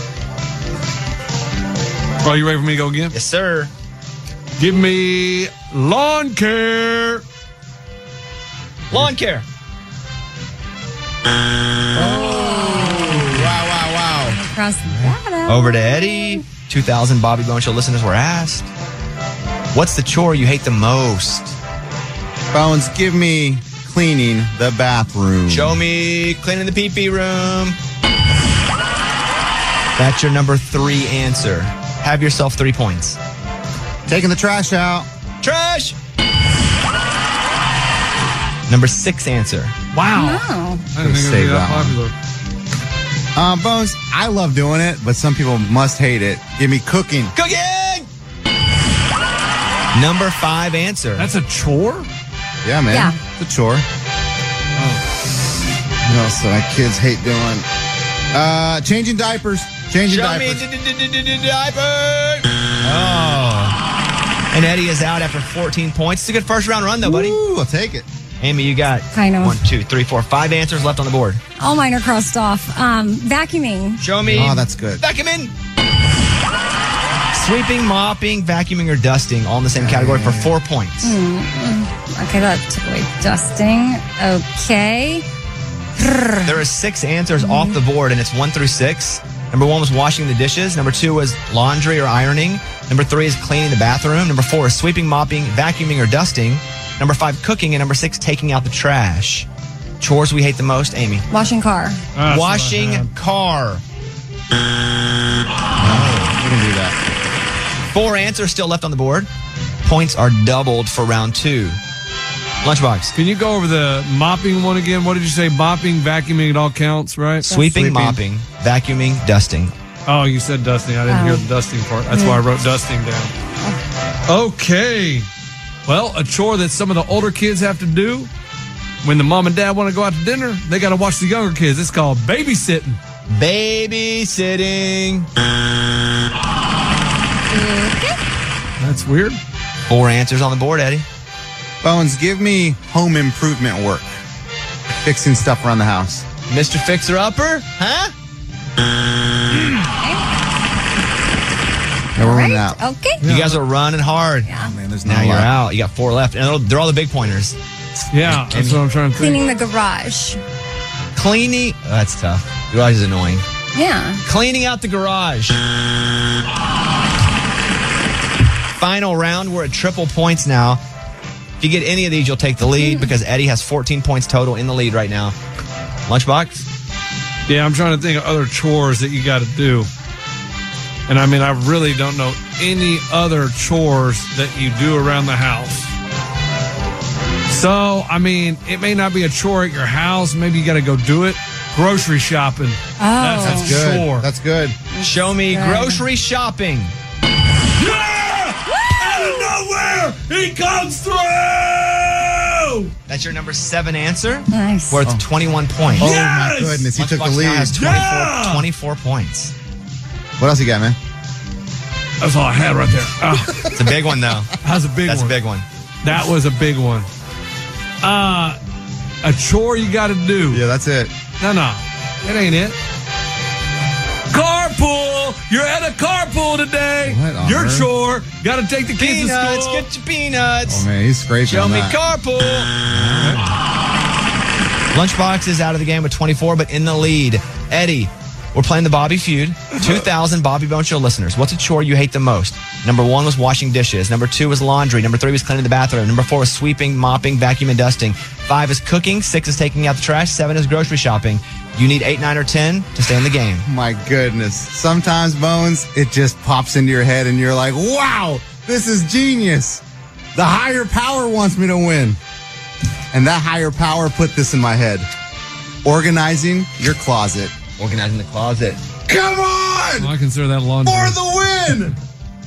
Are you ready for me to go again? Yes, sir. Give me lawn care. Lawn care. Wow, wow, wow. Cross that out. Over to Eddie. two thousand Bobby Bone Show listeners were asked, what's the chore you hate the most? Bones, give me cleaning the bathroom. Show me cleaning the pee-pee room. That's your number three answer. Have yourself three points. Taking the trash out. Trash. Number six answer. Wow. Oh. I didn't think it would be Save that that one. popular. Uh, Bones, I love doing it, but some people must hate it. Give me cooking. Cooking. Number five answer. That's a chore? Yeah, man. Yeah. It's a chore. What else do my kids hate doing? Uh, changing diapers. Changing Show me diapers. diaper. Oh. And Eddie is out after fourteen points. It's a good first round run, though, buddy. Ooh, I'll take it. Amy, you got Kind of. one, two, three, four, five answers left on the board. All mine are crossed off. Um, vacuuming. Show me. Oh, that's good. Vacuuming. Sweeping, mopping, vacuuming, or dusting, all in the same category for four points. Okay, that took away dusting. Okay. There are six answers off the board, and it's one through six. Number one was washing the dishes. Number two was laundry or ironing. Number three is cleaning the bathroom. Number four is sweeping, mopping, vacuuming, or dusting. Number five, cooking. And number six, taking out the trash. Chores we hate the most, Amy. Washing car. That's Washing what I had. car. Oh, we can do that. Four answers still left on the board. Points are doubled for round two. Lunchbox. Can you go over the mopping one again? What did you say? Mopping, vacuuming, it all counts, right? Sweeping, Sweeping. mopping, vacuuming, dusting. Oh, you said dusting. I didn't Oh. hear the dusting part. That's why I wrote dusting down. Okay. Well, a chore that some of the older kids have to do when the mom and dad want to go out to dinner, they got to watch the younger kids. It's called babysitting. Babysitting. That's weird. Four answers on the board, Eddie. Bones, give me home improvement work. Fixing stuff around the house. Mister Fixer-Upper? Huh? Yeah, we're running Right? out. Okay. You guys are running hard. Oh, man, there's no Now you're lot. out. You got four left. And they're all- they're all the big pointers. Yeah, that's what I'm trying to think. Cleaning the garage. Cleaning. Oh, that's tough. Garage is annoying. Yeah. Cleaning out the garage. Final round. We're at triple points now. If you get any of these, you'll take the lead because Eddie has fourteen points total in the lead right now. Lunchbox? Yeah, I'm trying to think of other chores that you got to do. And I mean, I really don't know any other chores that you do around the house. So, I mean, it may not be a chore at your house. Maybe you got to go do it. Grocery shopping. Oh. That's, That's a good. chore. That's good. Show me Good. grocery shopping. Yeah! Out of nowhere, he comes through! That's your number seven answer. Nice. Worth oh. twenty-one points. Oh, Yes! my goodness. He took the Lunchbox now lead. has twenty-four, Yeah! twenty-four points. What else you got, man? That's all I had right there. Ah, It's a big one, though. that's a big That's one. a big one. That was a big one. Uh, a chore you got to do. Yeah, that's it. No, no. That ain't it. Carpool! You're at a carpool today. What on Your earth? chore. Got to take the kids Peanuts, to school. get your peanuts. Oh, man, he's scraping Show on me that. carpool. Lunchbox is out of the game with twenty-four, but in the lead. Eddie, we're playing the Bobby Feud. two thousand Bobby Bone Show listeners. What's a chore you hate the most? Number one was washing dishes. Number two was laundry. Number three was cleaning the bathroom. Number four was sweeping, mopping, vacuuming, and dusting. Five is cooking. Six is taking out the trash. Seven is grocery shopping. You need eight, nine, or ten to stay in the game. My goodness. Sometimes, Bones, it just pops into your head and you're like, wow, this is genius. The higher power wants me to win. And that higher power put this in my head. Organizing your closet. Organizing the closet. Come on! Well, I consider that laundry. For the win!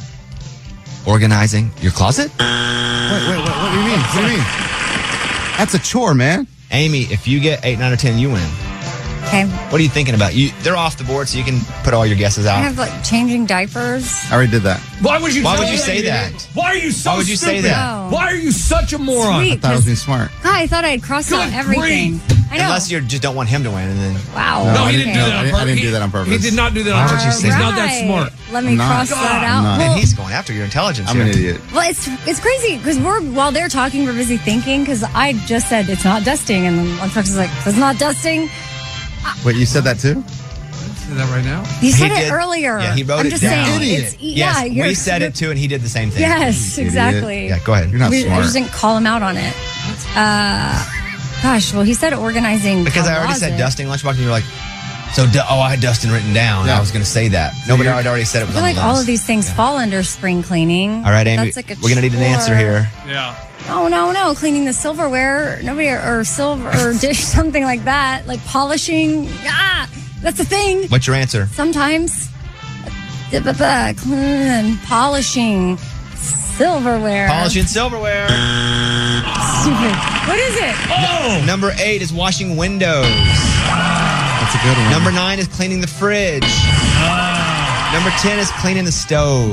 Organizing your closet? Wait, wait, wait, what do you mean? What do you mean? That's a chore, man. Amy, if you get eight, nine, or ten, you win. Okay. What are you thinking about? You, they're off the board, so you can put all your guesses I out. have like changing diapers. I already did that. Why would you Why say would you that? say that? Why are you so Why would you say stupid? that? Oh. Why are you such a moron? Sweet. That was being smart. God, I thought I had crossed out Good everything. grief. I know. Unless you just don't want him to win, and then Wow. No, No, I he didn't- didn't do no, that on I didn't- I purpose. didn't do He- that on purpose. He did not do that Why on would purpose. you say He's that? not that Right. smart. Let me I'm not. cross that I'm out. not. Well, and he's going after your intelligence I'm here. an idiot. well, it's it's crazy because we're while they're talking, we're busy thinking because I just said it's not dusting, and then Lunchbox is like, it's not dusting. Wait, you said that too? Say that right now. You He said it did- earlier. Yeah, he wrote I'm it just down. saying. Idiot. It's, yeah, Yes, you're, we said it too, and he did the same thing. Yes, Idiot. exactly. Yeah, go ahead. You're not we, I smart. just didn't call him out on it. Uh, gosh, well, he said organizing Because the I already said closet. dusting Lunchbox, and you were like, so, du- oh, I had dusting written down. Yeah. I was going to say that. Nobody you're- had already said it I was feel on like the all list. of these things fall under spring cleaning. All right, Amy, That's like a we're going to need an answer chore. here. Yeah. Oh no, no, cleaning the silverware, nobody or silver or dish, something like that, like polishing. Ah, that's a thing. What's your answer? Sometimes, Da-ba-ba, clean, polishing silverware. Polishing silverware. Stupid. What is it? Oh! Number eight is washing windows. That's a good one. Number nine is cleaning the fridge. Ah. Number ten is cleaning the stove.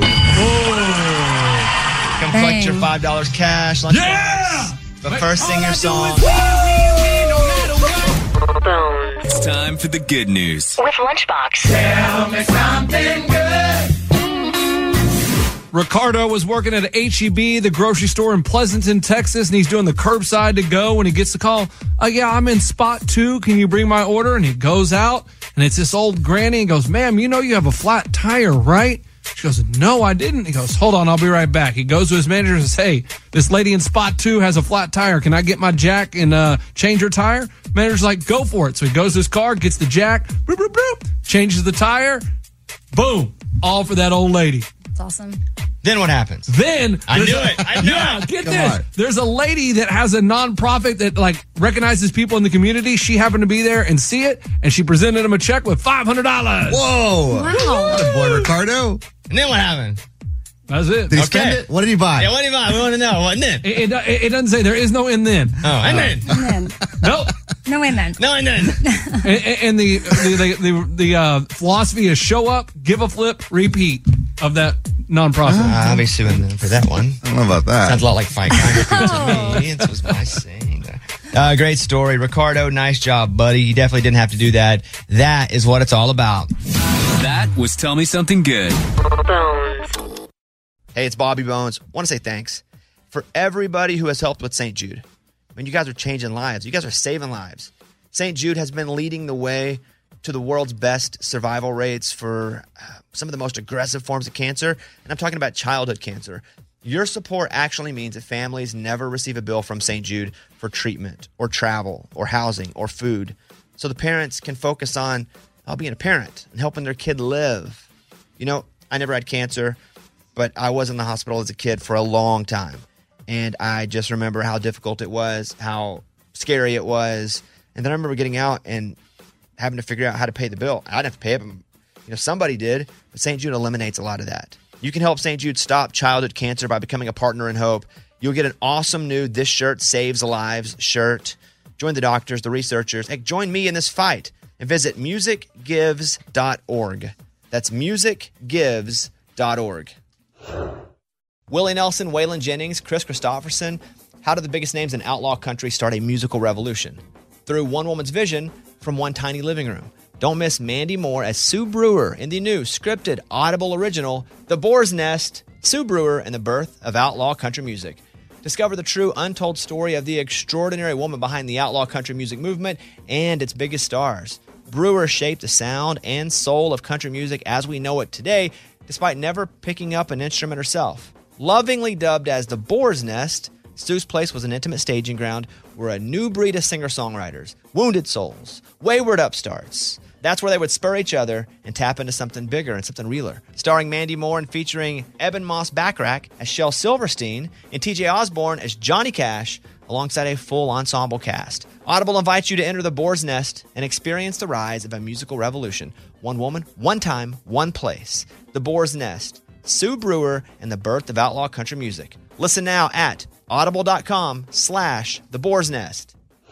Come collect your Dang. five dollars cash. Lunchbox. Yeah! But first, sing your song. It's time for the good news. With Lunchbox. Tell me something good. Ricardo was working at H E B, the grocery store in Pleasanton, Texas, and he's doing the curbside to go when he gets the call. Oh, yeah, I'm in spot two. Can you bring my order? And he goes out, and it's this old granny and goes, ma'am, you know you have a flat tire, right? She goes, no, I didn't. He goes, hold on, I'll be right back. He goes to his manager and says, hey, this lady in spot two has a flat tire. Can I get my jack and uh, change her tire? Manager's like, go for it. So he goes to his car, gets the jack, boop, boop, boop, changes the tire. Boom. All for that old lady. That's awesome. Then what happens? Then I there's knew a- it. I knew yeah, it. get Come this. on. There's a lady that has a nonprofit that like recognizes people in the community. She happened to be there and see it, and she presented him a check with five hundred dollars. Whoa. Wow. Boy, Ricardo. And then what happened? That's it. Did he Okay. spend it? What did he buy? Yeah, what do you want? We want to know. What then? It, it, it doesn't say there is no and then. Oh, and then. And then, Nope. no, and then. No, and then. and, and the the the, the, the uh, philosophy is show up, give a flip, repeat of that nonprofit. I'll be suing them for that one. I don't know about that. Sounds a lot like Fight Kind to me. It was my saying. Uh, great story. Ricardo, nice job, buddy. You definitely didn't have to do that. That is what it's all about. That was Tell Me Something Good. Hey, it's Bobby Bones. Want to say thanks for everybody who has helped with Saint Jude. mean, you guys are changing lives. You guys are saving lives. Saint Jude has been leading the way to the world's best survival rates for uh, some of the most aggressive forms of cancer. And I'm talking about childhood cancer. Your support actually means that families never receive a bill from Saint Jude for treatment or travel or housing or food. So the parents can focus on uh, being a parent and helping their kid live. You know, I never had cancer, but I was in the hospital as a kid for a long time. And I just remember how difficult it was, how scary it was. And then I remember getting out and having to figure out how to pay the bill. I didn't have to pay it, but, you know, somebody did. But Saint Jude eliminates a lot of that. You can help Saint Jude stop childhood cancer by becoming a partner in hope. You'll get an awesome new This Shirt Saves Lives shirt. Join the doctors, the researchers. Hey, join me in this fight and visit music gives dot org. That's music gives dot org. Willie Nelson, Waylon Jennings, Chris Christopherson. How did the biggest names in outlaw country start a musical revolution? Through one woman's vision from one tiny living room. Don't miss Mandy Moore as Sue Brewer in the new scripted Audible original, The Boar's Nest, Sue Brewer and the Birth of Outlaw Country Music. Discover the true untold story of the extraordinary woman behind the outlaw country music movement and its biggest stars. Brewer shaped the sound and soul of country music as we know it today, despite never picking up an instrument herself. Lovingly dubbed as The Boar's Nest, Sue's place was an intimate staging ground where a new breed of singer-songwriters, wounded souls, wayward upstarts, that's where they would spur each other and tap into something bigger and something realer. Starring Mandy Moore and featuring Eben Moss Backrack as Shel Silverstein and T J Osborne as Johnny Cash, alongside a full ensemble cast. Audible invites you to enter the Boar's Nest and experience the rise of a musical revolution. One woman, one time, one place. The Boar's Nest, Sue Brewer, and the birth of outlaw country music. Listen now at audible.com slash the Boar's Nest.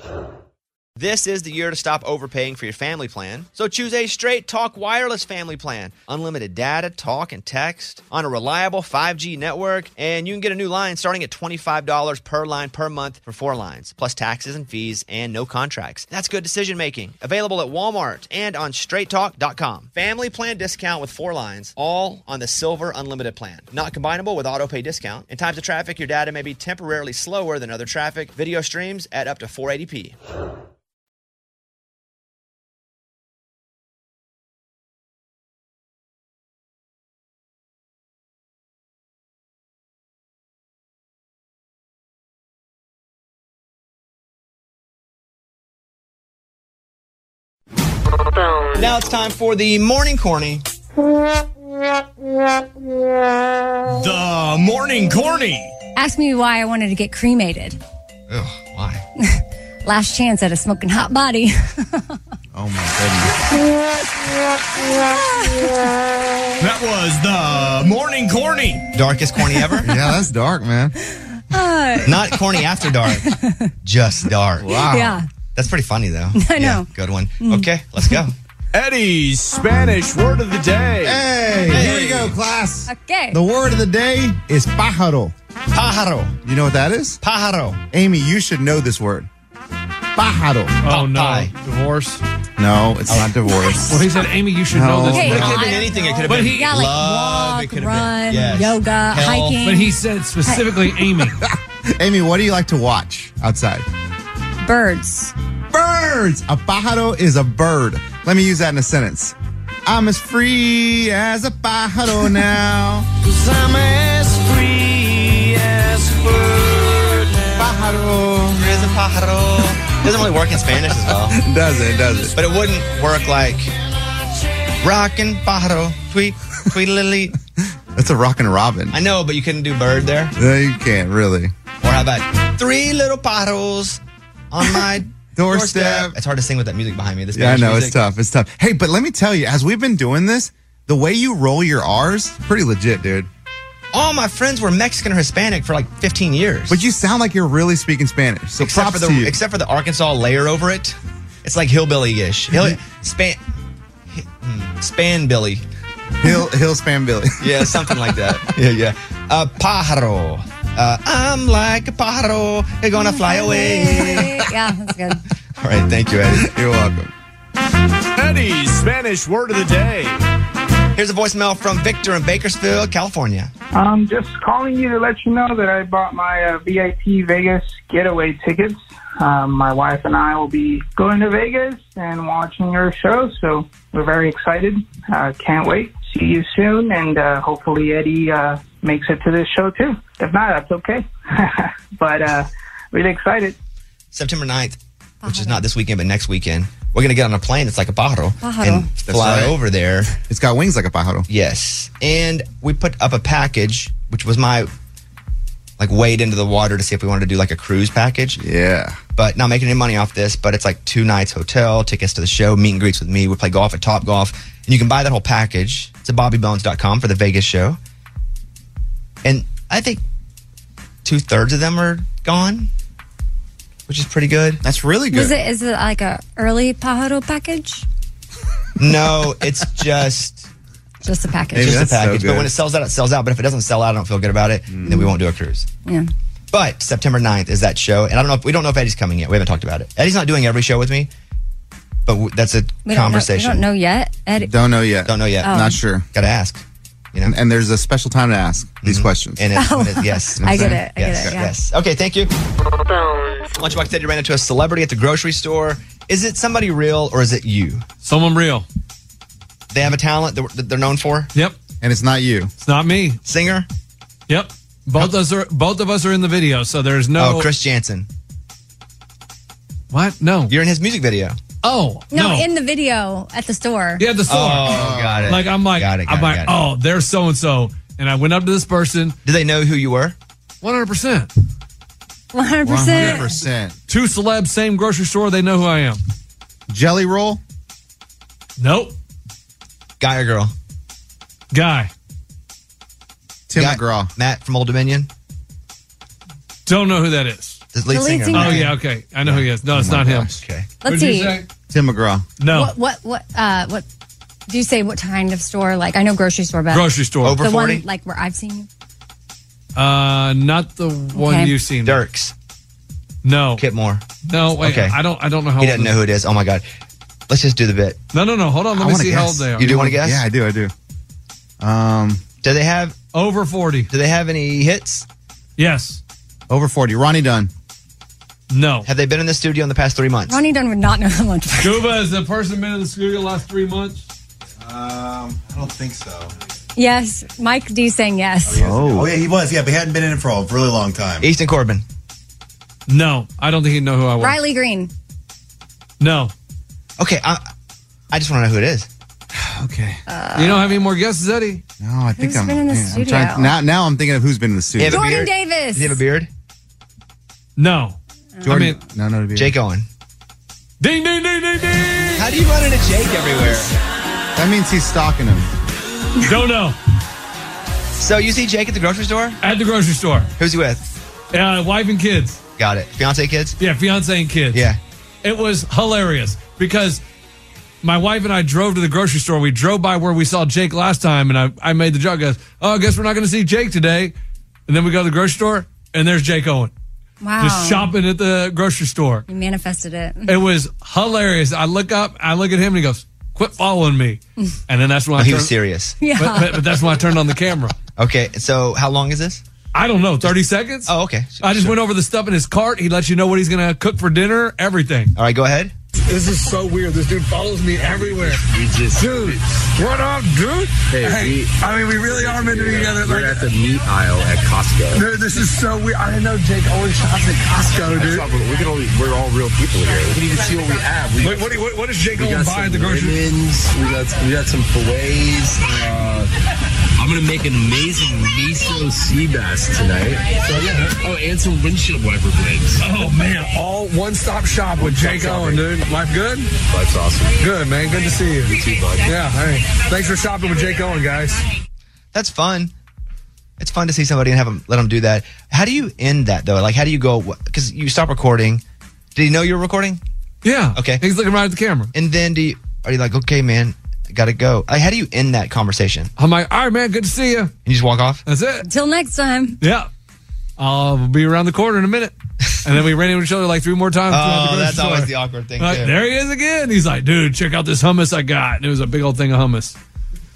This is the year to stop overpaying for your family plan. So choose a Straight Talk Wireless family plan. Unlimited data, talk, and text on a reliable five G network. And you can get a new line starting at twenty-five dollars per line per month for four lines, plus taxes and fees and no contracts. That's good decision making. Available at Walmart and on straight talk dot com. Family plan discount with four lines, all on the Silver Unlimited plan. Not combinable with auto pay discount. In times of traffic, your data may be temporarily slower than other traffic. Video streams at up to four eighty p. Now it's time for the Morning Corny. The Morning Corny. Ask me why I wanted to get cremated. Ugh, why? Last chance at a smoking hot body. Oh my goodness. That was the Morning Corny. Darkest corny ever? Yeah, that's dark, man. Uh, Not corny after dark. Just dark. Wow. Yeah. That's pretty funny, though. I know. Yeah, good one. Okay, let's go. Eddie's Spanish word of the day. Hey, Hey. here we go, class. Okay. The word of the day is pájaro. Pájaro. You know what that is? Pájaro. Amy, you should know this word. Pájaro. Oh, no. Popeye. Divorce. No, it's not divorce. Well, he said, Amy, you should No. know this Hey, It word. could have I been don't anything. It could have But been he- Yeah, like love. It walk, could have run, been yes. yoga, Health. hiking. But he said specifically Amy. Amy, what do you like to watch outside? Birds. Birds. A pájaro is a bird. Let me use that in a sentence. I'm as free as a pájaro now. 'Cause I'm as free as a bird. Pájaro. There's a pájaro. Doesn't really work in Spanish as well. Does it? Does it? But it wouldn't work like rockin' pájaro, tweet, tweedledee. That's a rockin' robin. I know, but you couldn't do bird there. No, you can't really. Or how about three little pájaros on my Doorstep. doorstep? It's hard to sing with that music behind me. This Yeah, I Spanish know. music. It's tough. It's tough. Hey, but let me tell you, as we've been doing this, the way you roll your R's, pretty legit, dude. All my friends were Mexican or Hispanic for like fifteen years. But you sound like you're really speaking Spanish. So except props for to the you. except for the Arkansas layer over it. It's like hillbilly-ish. Hill, span, hmm, span-billy. Hill, Hill Spam Billy. Yeah, something like that. Yeah, yeah. Uh, pájaro. Uh, I'm like a pájaro. You're gonna fly away. Yeah, that's good. All right, thank you, Eddie. You're welcome. Eddie's Spanish word of the day. Here's a voicemail from Victor in Bakersfield, California. I'm just calling you to let you know that I bought my uh, V I P Vegas getaway tickets. Um, my wife and I will be going to Vegas and watching your show, so we're very excited. Uh, can't wait. See you soon, and uh, hopefully Eddie uh, makes it to this show too. If not, that's okay. But uh, really excited. September ninth, which is not this weekend, but next weekend. We're going to get on a plane that's like a pájaro Pájaro. and That's fly right. over there. It's got wings like a pájaro. Yes. And we put up a package, which was my like wade into the water to see if we wanted to do like a cruise package. Yeah. But not making any money off this, but it's like two nights hotel, tickets to the show, meet and greets with me. We play golf at Top Golf. And you can buy that whole package. It's at bobby bones dot com for the Vegas show. And I think two thirds of them are gone, which is pretty good. That's really Was it? Is it like a early pájaro package? No, it's just Just a package. it's just a that's so package. but good. when it sells out, it sells out. But if it doesn't sell out, I don't feel good about it. Then we won't do a cruise. Yeah. But September ninth is that show, and I don't know. If, we don't know if Eddie's coming yet. We haven't talked about it. Eddie's not doing every show with me, but w- that's a We don't conversation. Know, we don't know yet. Eddie. Don't know yet. Don't know yet. Oh. Not sure. Got to ask. You know, And, and there's a special time to ask these questions. and it's, when it, yes, I get it. I yes, get it. Yeah. yes. Okay, thank you. Lunchbox said you ran into a celebrity at the grocery store. Is it somebody real or is it you? Someone real. They have a talent that that they're known for. Yep. And it's not you. It's not me. Singer. Yep. Both us are both of us are in the video, so there's no Oh, Chris Jansen. What? No. You're in his music video. Oh No, no. in the video at the store. yeah, the store. Oh, got it. Like I'm like Got it, got I'm it, like got it. oh, there's so and so, and I went up to this person. Do they know who you were? one hundred percent. one hundred one hundred percent. percent. Two celebs, same grocery store. They know who I am. Jelly roll? Nope. Guy or girl? Guy. Tim Guy- McGraw. Matt from Old Dominion. Don't know who that is. The lead The lead singer. singer. Oh Matt. yeah, okay. I know who he is. No, it's Oh my not him. gosh. Okay. Let's What did you see. say? Tim McGraw. No. What what what uh what do you say what kind of store? Like I know grocery store, but Grocery store. Over the forty. one like where I've seen you. Uh, not the one Okay. you've seen. Dirks. No. Kip Moore. No. Wait. Okay. I don't. I don't know how. He old doesn't it know who it is. Oh my god. Let's just do the bit. is. No, no, no. Hold on. Let I me wanna see how guess. old they are. You do want to guess? Yeah, I do. I do. Um, Do they have Over forty. Do they have any hits? Yes. over forty. Ronnie Dunn. No. Have they been in the studio in the past three months? Ronnie Dunn would not know the lunchbox. Scuba, has the person been in the studio the last three months? Um, I don't think so. Yes, Mike D saying yes. Oh. Oh, yeah, he was. Yeah, but he hadn't been in it for a really long time. Easton Corbin. No. I don't think he'd know who I was. Riley Green. No. Okay, I, I just want to know who it is. Okay. You don't have any more guesses, Eddie? No, I think Who's I'm. been in the yeah, I'm studio? trying, now, now I'm thinking of who's been in the studio. Have a Jordan beard? Davis. Does he have a beard? No. Jordan, I mean, no, no, beard. Jake Owen. ding, ding, ding, ding, ding. How do you run into Jake everywhere? That means he's stalking him. Don't know. So you see Jake at the grocery store? At the grocery store. Who's he with? Uh, wife and kids. Got it. Fiance, kids? Yeah, fiance and kids. Yeah. It was hilarious because my wife and I drove to the grocery store. We drove by where we saw Jake last time, and I, I made the joke, goes, oh, I guess we're not going to see Jake today. And then we go to the grocery store, and there's Jake Owen. Wow. Just shopping at the grocery store. You manifested it. It was hilarious. I look up, I look at him, and he goes, quit following me. And then that's when Oh, I he turned, was serious. Yeah. But, but, but that's when I turned on the camera. Okay, so how long is this? I don't know, thirty seconds? Oh, okay. I just went over the stuff in his cart. He lets you know what he's going to cook for dinner, everything. All right, go ahead. This is so weird. This dude follows me everywhere. We just, Dude, what up, dude? Hey, we- I mean, we really are meant to be together. we're Like, at the meat aisle at Costco. dude, this is so weird. I didn't know Jake always shops at Costco, dude. That's not- we can only, we're all real people here. We can even see what we have. We, Wait, what, do you- what, what does Jake we Owen got buy some at the grocery store? lemons. We got we got some fillets. Uh, I'm gonna make an amazing miso sea bass tonight. So yeah. Oh, and some windshield wiper blades. Oh, man. All one-stop shop with Jake Owen, dude. Life good? That's awesome. Good, man. Good to see you. You too, bud. Yeah, hey. Thanks for shopping with Jake Owen, guys. That's fun. It's fun to see somebody and have them let them do that. How do you end that though? Like, how do you go? Because you stop recording. Did he know you were recording? Yeah. Okay. He's looking right at the camera. And then do you? Are you like, okay, man, gotta go? Like, how do you end that conversation? I'm like, all right, man, good to see you. And you just walk off? That's it. Until next time. Yeah. I'll be around the corner in a minute. And then we ran into each other like three more times. throughout the Oh, grocery that's always store. the awkward thing Like, too. there he is again. He's like, dude, check out this hummus I got. And it was a big old thing of hummus.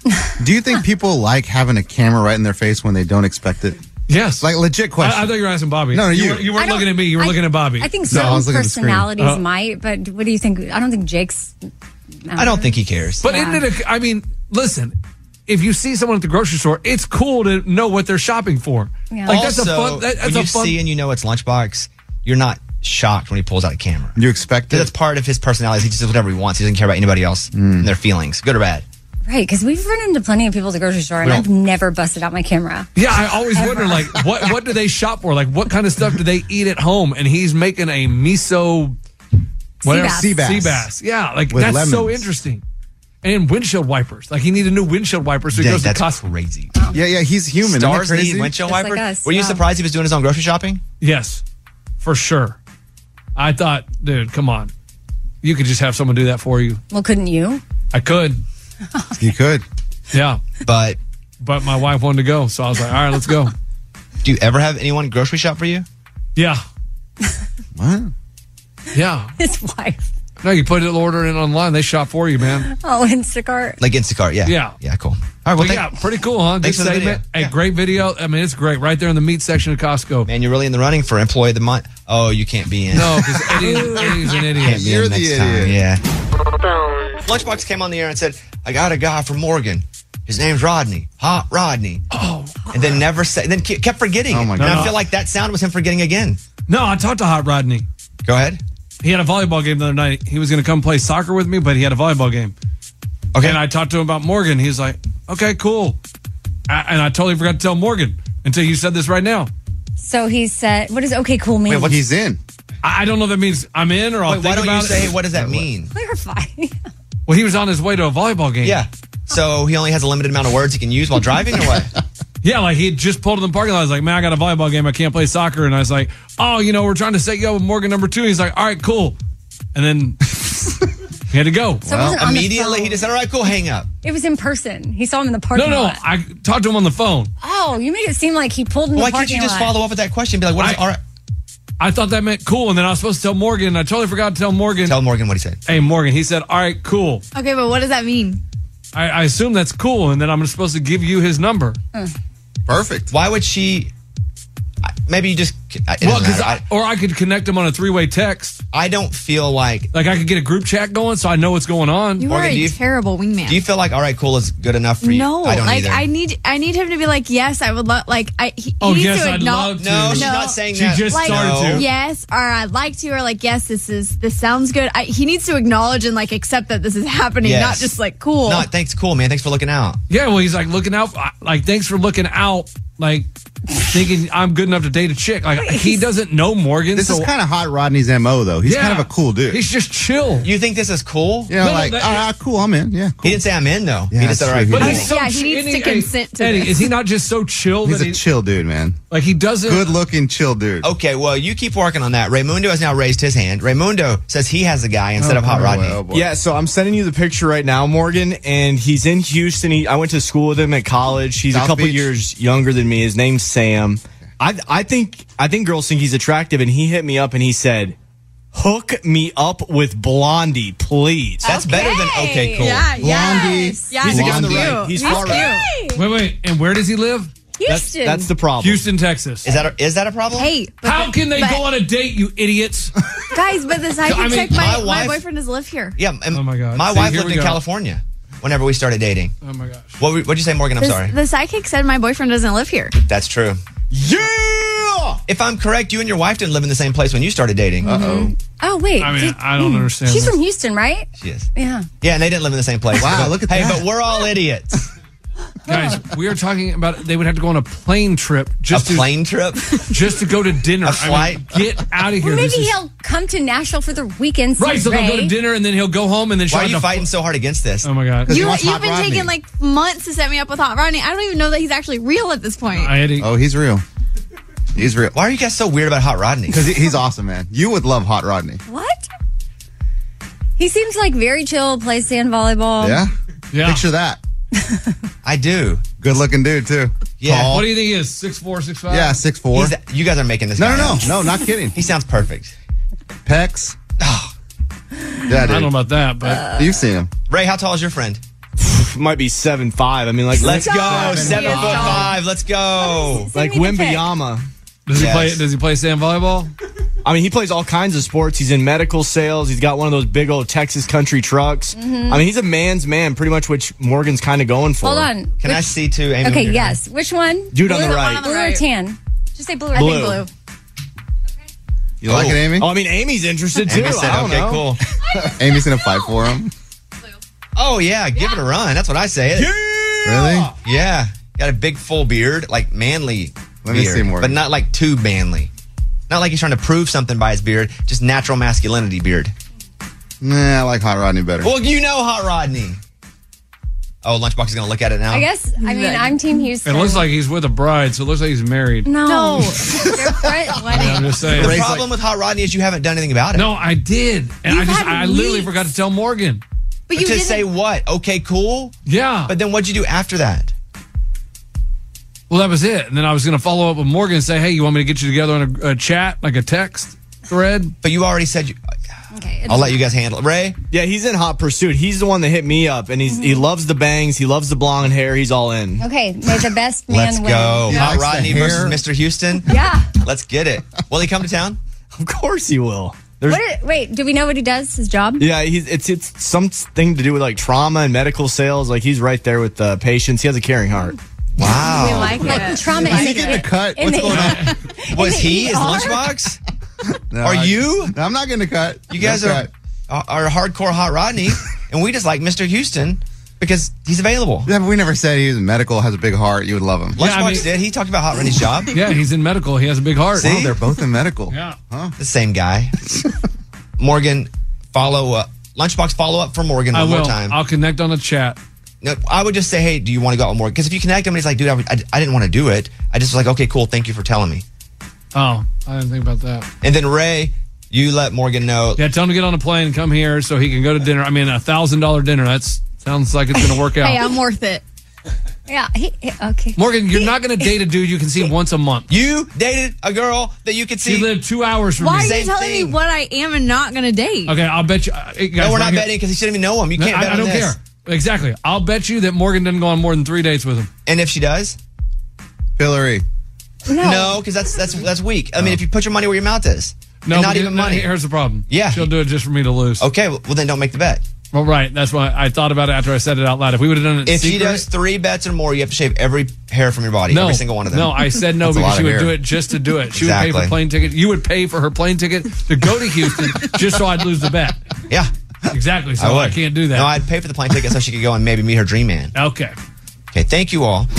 Do you think people like having a camera right in their face when they don't expect it? Yes. Like, legit question. I, I thought you were asking Bobby. No, no, you. You, were, you weren't I don't- looking at me. You were I- looking at Bobby. I think No, I certain was looking at the screen. personalities Uh, might, but what do you think? I don't think Jake's. I don't think he cares. But isn't it? A, I mean, listen. If you see someone at the grocery store, it's cool to know what they're shopping for. Yeah. Like that's also, a fun. That, that's when a you fun. see and you know it's Lunchbox, you're not shocked when he pulls out a camera. You expect it? That's part of his personality. He just does whatever he wants. He doesn't care about anybody else and their feelings, good or bad. Right, because we've run into plenty of people at the grocery store, and We I've don't- never busted out my camera. Yeah, I always Ever. wonder, like, what what do they shop for? Like, what kind of stuff do they eat at home? And he's making a miso, whatever, Sea bass. sea bass. Yeah, like With that's so lemons. interesting. And windshield wipers. Like he needed new windshield wipers, so he Dang, goes to that's Costco. crazy. Yeah, yeah, he's human. Isn't that Stars crazy? need windshield Just like wipers. us, Were you yeah. surprised he was doing his own grocery shopping? Yes, for sure. I thought, dude, come on, you could just have someone do that for you. Well, couldn't you? I could, You could. yeah, But but my wife wanted to go, so I was like, all right, let's go. do you ever have anyone grocery shop for you? Yeah, What? yeah. His wife. No, you put an order in online, they shop for you, man. Oh, Instacart. Like Instacart, yeah. Yeah. Yeah, cool. All right, well, But thank- yeah, pretty cool, huh? thanks Good for the segment. video. A Yeah. great video. I mean, it's great. Right there in the meat section of Costco. man, you're really in the running for employee of the month. Oh, you can't be in. No, because Eddie's, Eddie's an idiot. Can't be You're in the next idiot. time. Yeah. Lunchbox came on the air and said, I got a guy from Morgan. His name's Rodney. Hot Rodney. Oh, And then never said, then ke- kept forgetting. Oh, my And I God. feel like that sound was him forgetting again. no, I talked to Hot Rodney. Go ahead. He had a volleyball game the other night. He was going to come play soccer with me, but he had a volleyball game. Okay. And I talked to him about Morgan. He was like, okay, cool. I, and I totally forgot to tell Morgan until you said this right now. So he said, what does okay, cool mean? Wait, what's- He's in. I, I don't know if that means I'm in or I'll Wait, think why don't you about say, it. what does that mean? Clarify. Well, he was on his way to a volleyball game. Yeah. So he only has a limited amount of words he can use while driving or what? Yeah, like he had just pulled in the parking lot. I was like, man, I got a volleyball game. I can't play soccer. And I was like, oh, you know, we're trying to set you up with Morgan number two. He's like, all right, cool. And then he had to go. So it wasn't on the Immediately phone. he just said, all right, cool, hang up. It was in person. He saw him in the No, parking no, lot. I talked to him on the phone. Oh, you made it seem like he pulled in Why the can't parking you just lot. follow up with that question? Be like, what is I- all right? I thought that meant cool. And then I was supposed to tell Morgan. And I totally forgot to tell Morgan. Tell Morgan what he said. Hey, Morgan. He said, all right, cool. Okay, but what does that mean? I, I assume that's cool. And then I'm supposed to give you his number. Perfect. Why would she? I- Maybe you just. It Well, doesn't because matter. I, or I could connect him on a three-way text. I, I don't feel like. Like I could get a group chat going so I know what's going on. You Morgan, are a do you- terrible wingman. Do you feel like all right, cool is good enough for you? no, I don't like either. I need, I need him to be like, yes, I would love, like, I. He, Oh, he needs yes, to I'd acknowledge. love to. no, she's No. not saying She that. just Like, started to. yes, or I'd like to, or like, yes, this is, this sounds good. I, he needs to acknowledge and like accept that this is happening, Yes. not just like cool. No, thanks, cool, man. Thanks for looking out. Yeah, well, he's like looking out. Like, thanks for looking out. Like, thinking I'm good enough to date a chick. Like, he doesn't know Morgan. This so is kind of Hot Rodney's M O, though. He's Yeah. kind of a cool dude. He's just chill. You think this is cool? you know, No, no, like, that- ah, cool, I'm in. Yeah, cool. He didn't say I'm in though. Yeah, he just said that's all right, true. cool. He he's so Yeah, he ch- needs Eddie- to consent to Eddie, this. is he not just so chill He's that a he, chill dude, man. like he doesn't? Good looking, chill dude. Okay, well, you keep working on that. Raymundo has now raised his hand. Raymundo says he has a guy instead of Hot Oh, Rodney. boy, oh, boy. Yeah, so I'm sending you the picture right now, Morgan, and he's in Houston. He, I went to school with him at college. He's South a couple Beach? years younger than me. His name's Sam. I I think I think girls think he's attractive, and he hit me up and he said, "Hook me up with Blondie, please." That's better than okay, cool. Yeah, Blondie. yes. Yeah, He's he's on the cute. right. He's far right. Wait, wait. And where does he live? That's Houston. that's the problem. Houston, Texas. Is that a, is that a problem? Hey, but How the- can they but- go on a date, you idiots? guys? But the psychic I mean, check, my, my my, wife- boyfriend does live here. Yeah. And Oh, my God. My See, wife here lived we in go. California whenever we started dating. Oh my gosh. What what'd you say, Morgan? I'm The, sorry. the psychic said my boyfriend doesn't live here. That's true. Yeah. If I'm correct, you and your wife didn't live in the same place when you started dating. Uh oh. Oh, wait. I mean, Did- I don't understand. She's this. from Houston, right? She is. Yeah. Yeah, and they didn't live in the same place. Wow, But- look at hey, that. but we're all idiots. Guys, we are talking about they would have to go on a plane trip A just to plane trip. just to go to dinner. A flight? I mean, get out of here. Well, maybe This is- he'll come to Nashville for the weekend. see right. So they'll go to Ray. dinner and then he'll go home and then Why she'll are you have to- fighting so hard against this? Oh my god. he You, wants you've Hot been Rodney. taking like months to set me up with Hot Rodney. I don't even know that he's actually real at this point. I had to, Oh, he's real. He's real. Why are you guys so weird about Hot Rodney? Because he, he's awesome, man. You would love Hot Rodney. What? He seems like very chill, plays sand volleyball. Yeah? yeah. Picture that. I do. Good looking dude, too. Yeah. Tall. What do you think he is? Six four, six five. Yeah, six four. He's, you guys are making this No, guy no, no. up. No, not kidding. He sounds perfect. Pecs. Oh. Yeah, I don't know dude. about that, but You've seen him. Ray, how tall is your friend? might be seven five. I mean, like Let's go. seven, Seven foot five. Let's go. Like me the pic. Wimbayama. Does he Yes. play? Does he play sand volleyball? I mean, he plays all kinds of sports. He's in medical sales. He's got one of those big old Texas country trucks. Mhm. I mean, he's a man's man, pretty much, which Morgan's kind of going for. Hold on. Can I Which- see too, Amy? Okay, yes. Which one? Dude on Blue the or right. one Blue or tan? Just say blue or Blue. I think blue. You like it, Amy? Oh, I mean, Amy's interested too. Amy said, I don't okay, know. cool. Amy's gonna fight for him. Oh, yeah. Give it a run. That's what I say. Really? Yeah. Got a big full beard, like manly Let me beard, see more. but not like too manly. Not like he's trying to prove something by his beard, just natural masculinity beard. Nah, I like Hot Rodney better. Well, you know Hot Rodney. Oh, Lunchbox is going to look at it now. I guess, I mean, I'm Team Houston. It looks like he's with a bride, so it looks like he's married. No. Their front wedding. I'm just saying. The problem with Hot Rodney is you haven't done anything about it. No, I did, and You've I just had I literally weeks. forgot to tell Morgan. But But you to didn't. say what? Okay, cool. Yeah, But then what'd you do after that? well, that was it. And then I was going to follow up with Morgan and say, "Hey, you want me to get you together on a, a chat, like a text thread?" But you already said you. Okay. I'll let you guys handle it. Ray? Yeah, he's in hot pursuit. He's the one that hit me up, and he's he loves the bangs. He loves the blonde hair. He's all in. Okay, may the best man Let's win. go. Hot likes the Rodney hair. versus Mister Houston. Yeah. Let's get it. Will he come to town? Of course he will. There's, What did, wait, do we know what he does? His job? yeah, he's it's it's something to do with like trauma and medical sales. Like he's right there with the patients. He has a caring heart. Wow. We like Like it. trauma Is in he the, getting a cut? in What's the- going on? Was in the he his E R? Lunchbox? No, Are I- you? No, I'm not getting a cut. You guys No are, cut. are are hardcore Hot Rodney, and we just like Mister Houston because he's available. Yeah, but we never said he was medical, has a big heart. You would love him. Lunchbox Yeah, I mean- did. He talked about Hot Rodney's job. Yeah, he's in medical. He has a big heart. See? Oh, they're both in medical. Yeah. Huh? The same guy. Morgan, follow up. Lunchbox, follow up for Morgan I one will. more time. I'll connect on the chat. No, I would just say, hey, do you want to go out with Morgan? Because if you connect him and he's like, dude, I, I, I didn't want to do it. I just was like, okay, cool. Thank you for telling me. Oh, I didn't think about that. And then Ray, you let Morgan know. Yeah, tell him to get on a plane and come here so he can go to dinner. I mean, a thousand dollar dinner. That's sounds like it's going to work out. Hey, I'm worth it. Yeah, he, he- okay. Morgan, you're not going to date a dude you can see once a month. You dated a girl that you could She see. lived two hours from Why me. are you Same telling thing. me what I am and not going to date? Okay, I'll bet you. Uh, hey, guys, No, we're right not here- betting because he shouldn't even know him. You No, can't I, bet I on don't this. care. Exactly. I'll bet you that Morgan doesn't go on more than three dates with him. And if she does, Hillary. no, because that's that's that's weak. I mean, if you put your money where your mouth is, No, and not but even no, money. Here's the problem. Yeah. She'll do it just for me to lose. Okay, well, well then don't make the bet. Well, right. That's why I thought about it after I said it out loud. If we would have done it in If she secret, does three bets or more, you have to shave every hair from your body, no, every single one of them. No, I said no That's a because lot she of would hair. do it just to do it. She would pay for Exactly. plane ticket. You would pay for her plane ticket to go to Houston just so I'd lose the bet. Yeah, Exactly. So I I, would. can't do that. No, I'd pay for the plane ticket so she could go and maybe meet her dream man. okay. Okay, thank you all.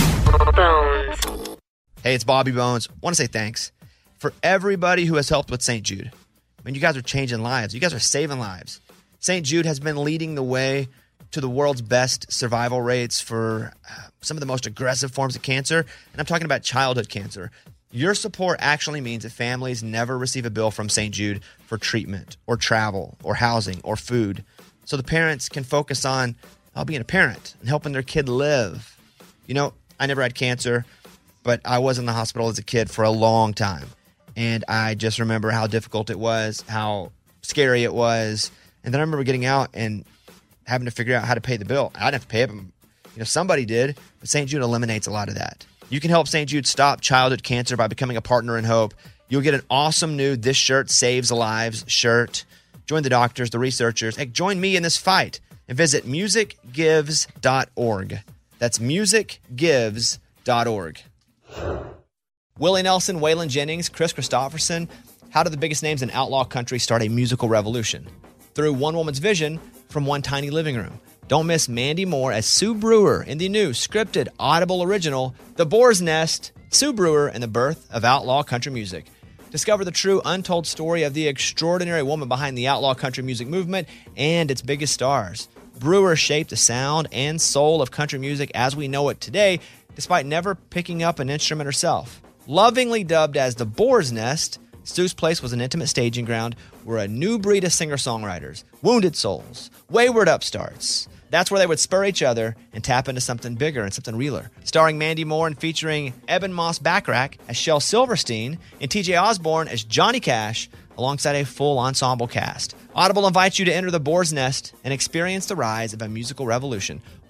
Hey, it's Bobby Bones. Want to say thanks for everybody who has helped with Saint Jude. I mean, you guys are changing lives. You guys are saving lives. Saint Jude has been leading the way to the world's best survival rates for uh, some of the most aggressive forms of cancer, and I'm talking about childhood cancer. Your support actually means that families never receive a bill from Saint Jude for treatment or travel or housing or food, so the parents can focus on uh, being a parent and helping their kid live. You know, I never had cancer, but I was in the hospital as a kid for a long time. And I just remember how difficult it was, how scary it was. And then I remember getting out and having to figure out how to pay the bill. I didn't have to pay it, but you know, somebody did. But Saint Jude eliminates a lot of that. You can help Saint Jude stop childhood cancer by becoming a partner in hope. You'll get an awesome new This Shirt Saves Lives shirt. Join the doctors, the researchers. Hey, join me in this fight and visit music gives dot org. That's music gives dot org. Willie Nelson, Waylon Jennings, Chris Christopherson. How did the biggest names in outlaw country start a musical revolution? Through one woman's vision from one tiny living room. Don't miss Mandy Moore as Sue Brewer in the new scripted Audible original, The Boar's Nest, Sue Brewer and the Birth of Outlaw Country Music. Discover the true untold story of the extraordinary woman behind the outlaw country music movement and its biggest stars. Brewer shaped the sound and soul of country music as we know it today, despite never picking up an instrument herself. Lovingly dubbed as the Boar's Nest, Sue's place was an intimate staging ground where a new breed of singer-songwriters, wounded souls, wayward upstarts, that's where they would spur each other and tap into something bigger and something realer. Starring Mandy Moore and featuring Eben Moss Backrack as Shel Silverstein and T J Osborne as Johnny Cash, alongside a full ensemble cast. Audible invites you to enter the Boar's Nest and experience the rise of a musical revolution.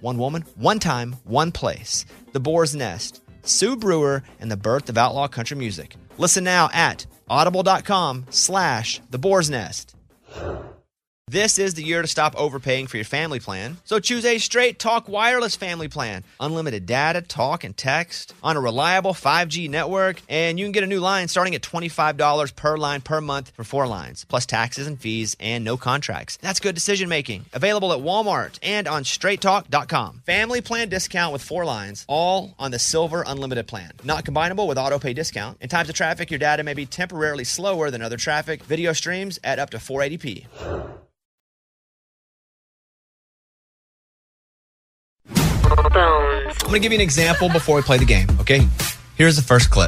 one woman, one time, one place. The Boar's Nest, Sue Brewer, and the birth of outlaw country music. Listen now at audible.com slash The Boar's Nest. This is the year to stop overpaying for your family plan. So choose a Straight Talk Wireless family plan. Unlimited data, talk, and text on a reliable five G network. And you can get a new line starting at twenty-five dollars per line per month for four lines, plus taxes and fees and no contracts. That's good decision making. Available at Walmart and on straight talk dot com. Family plan discount with four lines, all on the Silver Unlimited plan. Not combinable with auto pay discount. In times of traffic, your data may be temporarily slower than other traffic. Video streams at up to four eighty p. I'm going to give you an example before we play the game, okay? Here's the first clip.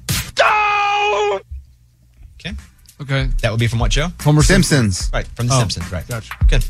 Okay. Okay. That would be from what show? Homer Simpsons. Right, from The Oh, Simpsons, right. gotcha. Good.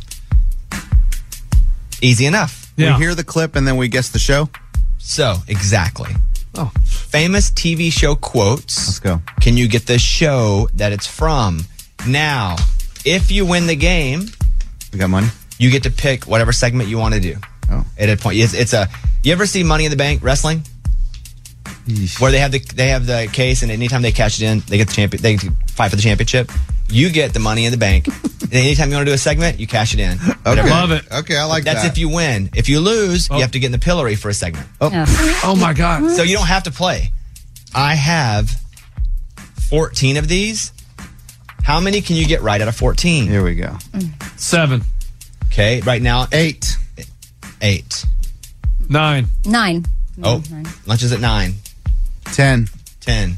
Easy enough. We hear the clip and then we guess the show? So, exactly. Oh. Famous T V show quotes. Let's go. Can you get the show that it's from? Now, if you win the game, we got money. You get to pick whatever segment you want to do. Oh. At a point, it's, it's a. You ever see Money in the Bank wrestling? Where they have the they have the case, and anytime they cash it in, they get the champion. They fight for the championship. You get the Money in the Bank, and anytime you want to do a segment, you cash it in. Okay. Love it. Okay, I like That's that. if you win. If you lose, Oh. you have to get in the pillory for a segment. Oh, oh my God. So you don't have to play. I have fourteen of these. How many can you get right out of fourteen? Here we go. Seven. Okay, right now, Eight. eight. Nine. Nine. Oh, lunch is at nine. Ten. Ten.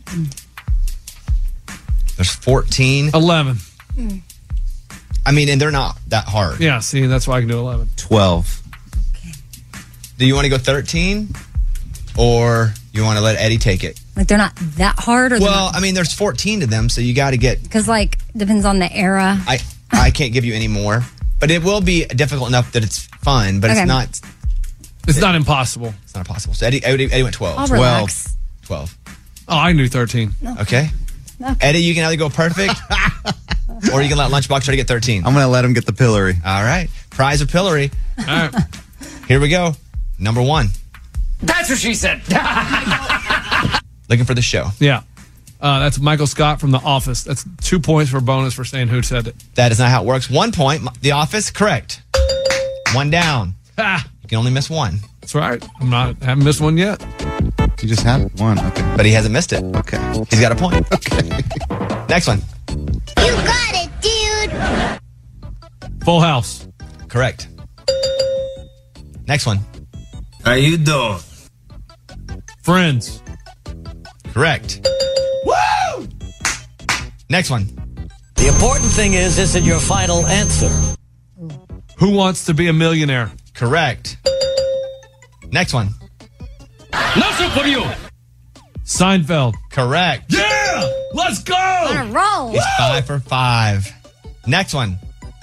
There's fourteen. Eleven. I mean, and they're not that hard. Yeah, see, that's why I can do eleven. Twelve. Do you want to go thirteen? Or you want to let Eddie take it? Like they're not that hard, or Well, I mean, there's fourteen of them, so you got to get. because like depends on the era. I I can't give you any more, but it will be difficult enough that it's fun, but Okay. it's not. It's not impossible. It's not impossible. So Eddie, Eddie, Eddie went twelve. I'll relax. twelve. Oh, I knew thirteen. Okay. Okay. Eddie, you can either go perfect, or you can let Lunchbox try to get thirteen. I'm going to let him get the pillory. All right. Prize or pillory. All right. Here we go. Number one. That's what she said. Looking for the show. Yeah. Uh, that's Michael Scott from The Office. That's two points for bonus for saying who said it. That is not how it works. One point. The Office, correct. One down. Ah, You can only miss one. that's right. I'm not. Haven't missed one yet. You just had one. Okay. But he hasn't missed it. Okay. He's got a point. Okay. Next one. You got it, dude. Full House. Correct. Next one. How you doing? Friends. Correct. Woo! Next one. The important thing is, is it your final answer? Who Wants to Be a Millionaire? Correct. Next one. Nothing for you. Seinfeld. Correct. Yeah! Let's go! On a roll. He's five for five. Next one.